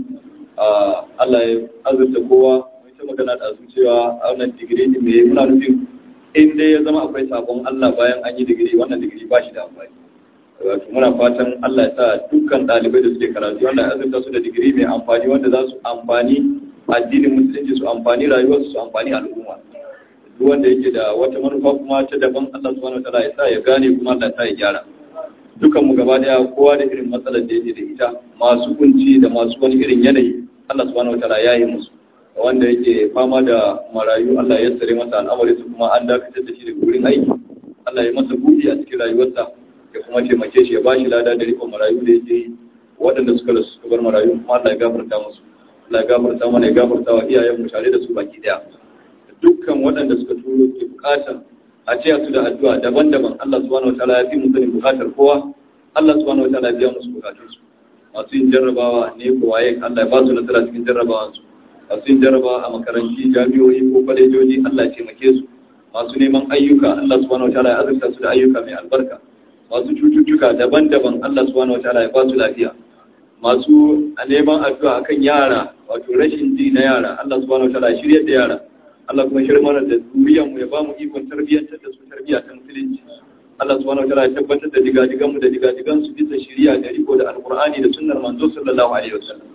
Allah ya azurta kowa mai ta magana da cewa a wannan digiri ne mai muna nufin in dai ya zama akwai sabon Allah bayan an yi digiri wannan digiri ba shi da amfani wato muna fatan Allah ya sa dukkan ɗalibai da suke karatu Allah ya azurta su da digiri mai amfani wanda za su amfani addinin musulunci su amfani rayuwarsu su amfani al'umma duk wanda yake da wata manufa kuma ta daban Allah subhanahu wataala ya sa ya gane kuma Allah ya sa ya gyara dukan mu gaba daya kowa da irin matsalar da yake da ita masu kunci da masu wani irin yanayi Allah subhanahu wataala ya yi musu wanda yake fama da marayu Allah ya tsare masa al'amari su kuma an dakatar da shi daga wurin aiki Allah ya masa buɗi a cikin rayuwarsa ya kuma taimake shi ya ba shi lada da rikon marayu da yake yi waɗanda suka rasu suka bar marayu kuma Allah ya gafarta musu Allah ya gafarta mana ya gafarta wa iyayen mu tare da su baki daya dukkan waɗanda suka turo ke bukatar a ce su da addu'a daban-daban Allah subhanahu wataala ya fi mu sanin bukatar kowa Allah subhanahu wataala ya biya musu bukatunsu masu yin jarrabawa ne ko waye Allah ya ba su nasara cikin jarrabawansu masu yin jarrabawa a makaranti jami'o'i ko kwalejoji Allah ya taimake su masu neman ayyuka Allah subhanahu wataala ya azurta su da ayyuka mai albarka masu cututtuka daban-daban Allah subhanahu wataala ya ba su lafiya masu neman addu'a akan yara wato rashin ji na yara Allah subhanahu wataala ya shiryar da yara Allah kuma shirya mana da zuriyar mu ya ba mu ikon tarbiyyantar da su tarbiyya ta musulunci Allah subhanahu wataala ya tabbatar da digadigan mu da digadigan su bisa shiriya da riko da alqur'ani da sunnar manzo sallallahu alaihi wasallam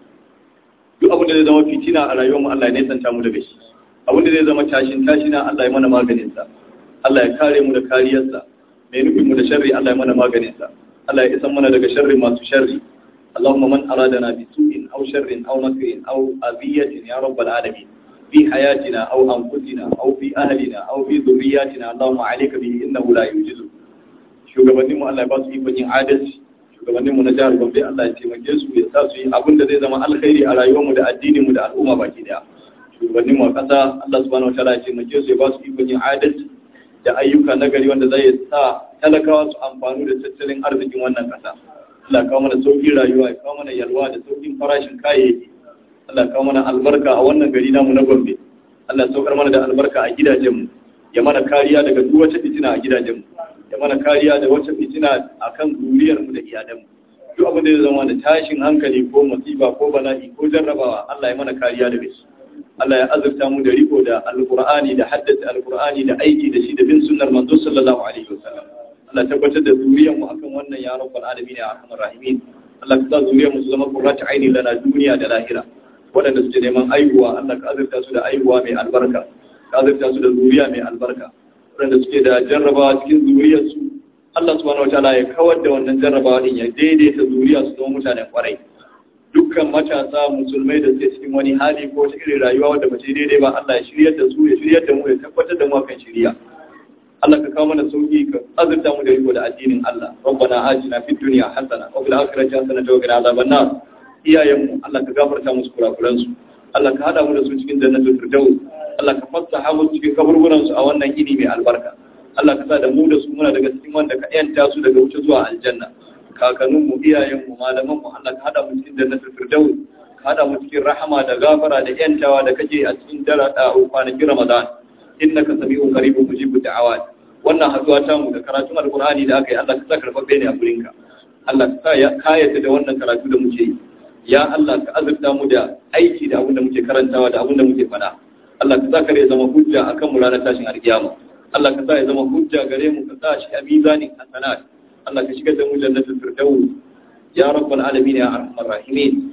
duk abin da zai zama fitina a rayuwar mu Allah ya nesanta mu daga shi abin da zai zama tashin tashina Allah ya mana maganin sa Allah ya kare mu da kariyarsa mai nufin mu da sharri Allah ya mana maganin sa Allah ya isan mana daga sharri masu sharri اللهم من أرادنا بسوء أو شر أو مكر أو أذية يا رب العالمين في حياتنا أو أنفسنا أو في أهلنا أو في ذرياتنا اللهم عليك به إنه لا يوجزه shugabanninmu Allah ya ba su ikon yin adalci shugabanninmu na jihar Gombe Allah ya taimake su ya sa su yi abin da zai zama alkhairi a rayuwarmu da addininmu da al'umma baki daya shugabanninmu a ƙasa Allah subhanahu wataala ya taimake su ya ba su ikon yin adalci da ayyuka na gari wanda zai sa talakawa su amfani da tattalin arzikin wannan ƙasa Allah kawo mana sauƙin rayuwa ya kawo mana yalwa da sauƙin farashin kayayyaki Allah kawo mana albarka a wannan gari namu na Gombe Allah saukar mana da albarka a gidajenmu ya mana kariya daga duk wata fitina a gidajenmu ya mana kariya da wata fitina akan zuriyarmu da iyalanmu duk abin da ya zama da tashin hankali ko musiba ko bala'i ko jarrabawa Allah ya mana kariya daga shi Allah ya azurta mu da riko da alqur'ani da haddace alqur'ani da aiki da shi da bin sunnar manzo sallallahu alaihi wasallam Allah tabbatar da zuriyar mu akan wannan ya rabbal alamin ya arhamar rahimin Allah ka sa zuriyar mu su zama qurratu aini lana duniya da lahira wadanda suke neman aihuwa Allah ka azurta su da aihuwa mai albarka ka azurta su da zuriya mai albarka wadanda suke da jarrabawa cikin zuriyar su Allah subhanahu wataala ya kawar da wannan jarrabawa din ya daidaita zuriya su zama mutanen kwarai dukkan matasa musulmai da suke cikin wani hali ko wata irin rayuwa wadda ba ce daidai ba Allah ya shiryar da su ya shiryar da mu ya tabbatar da mu akan shiriya Allah ka kawo mana sauki ka azurta mu da riko da addinin Allah rabbana atina fid dunya hasana wa fil akhirati hasana wa qina adhaban nar iyayenmu Allah ka gafarta musu kurakuran su Allah ka hada mu da su cikin jannatul firdaus Allah ka fassaha mu cikin kaburburan su a wannan gini mai albarka Allah ka sa da mu da su muna daga cikin wanda ka yanta su daga wuce zuwa aljanna kakannin mu iyayen mu malaman mu Allah ka hada mu cikin jannatul firdaus ka hada mu cikin rahama da gafara da yantawa da kake a cikin kwanakin Ramadan innaka sami'un qaribun mujibud da'awat wannan haduwa ta mu da karatun alqur'ani da aka yi Allah ka sa karfafe ne a gurinka Allah ka sa ya kayata da wannan karatu da muke yi ya Allah ka azurta mu da aiki da abin da muke karantawa da abin da muke faɗa Allah ka sa kare ya zama hujja akan mu ranar tashin alkiyama Allah ka sa ya zama hujja gare mu ka sa shi a mizanin hasanat Allah ka shigar da mu jannatul firdaus ya rabbal alamin ya arhamar rahimin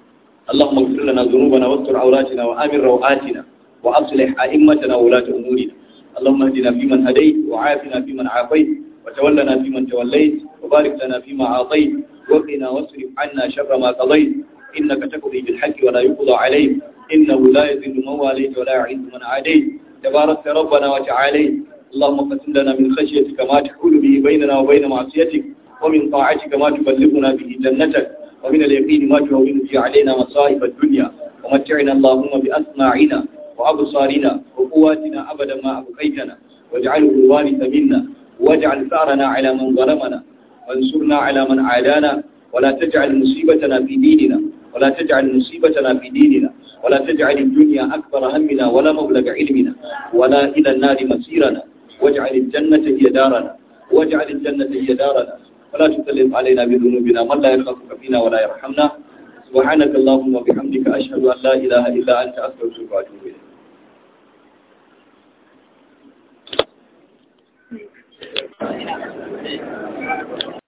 اللهم اغفر لنا ذنوبنا واستر عوراتنا وآمن روآتنا وأصلح أئمتنا وولاة أمورنا اللهم اهدنا فيمن هديت وعافنا فيمن عافيت وتولنا فيمن توليت وبارك لنا فيما أعطيت وقنا واصرف عنا شر ما قضيت إنك تقضي بالحق ولا يقضى عليك إنه لا يذل من واليت ولا يعز من عاديت تبارك ربنا وتعاليت اللهم قسم لنا من خشيتك ما تحول به بيننا وبين معصيتك ومن طاعتك ما تبلغنا به جنتك ومن اليقين ما تهون به علينا مصائب الدنيا ومتعنا اللهم بأسماعنا وأبصارنا وقواتنا أبدا ما أبقيتنا واجعله الوارث منا واجعل ثأرنا على من ظلمنا وانصرنا على من عادانا ولا تجعل مصيبتنا في ديننا ولا تجعل مصيبتنا في ديننا ولا تجعل الدنيا أكبر همنا ولا مبلغ علمنا ولا إلى النار مسيرنا واجعل الجنة هي دارنا واجعل الجنة هي دارنا ولا تسلط علينا بذنوبنا من لا يخافك فينا ولا يرحمنا سبحانك اللهم وبحمدك أشهد أن لا إله إلا أنت أستغفرك وأتوب إليك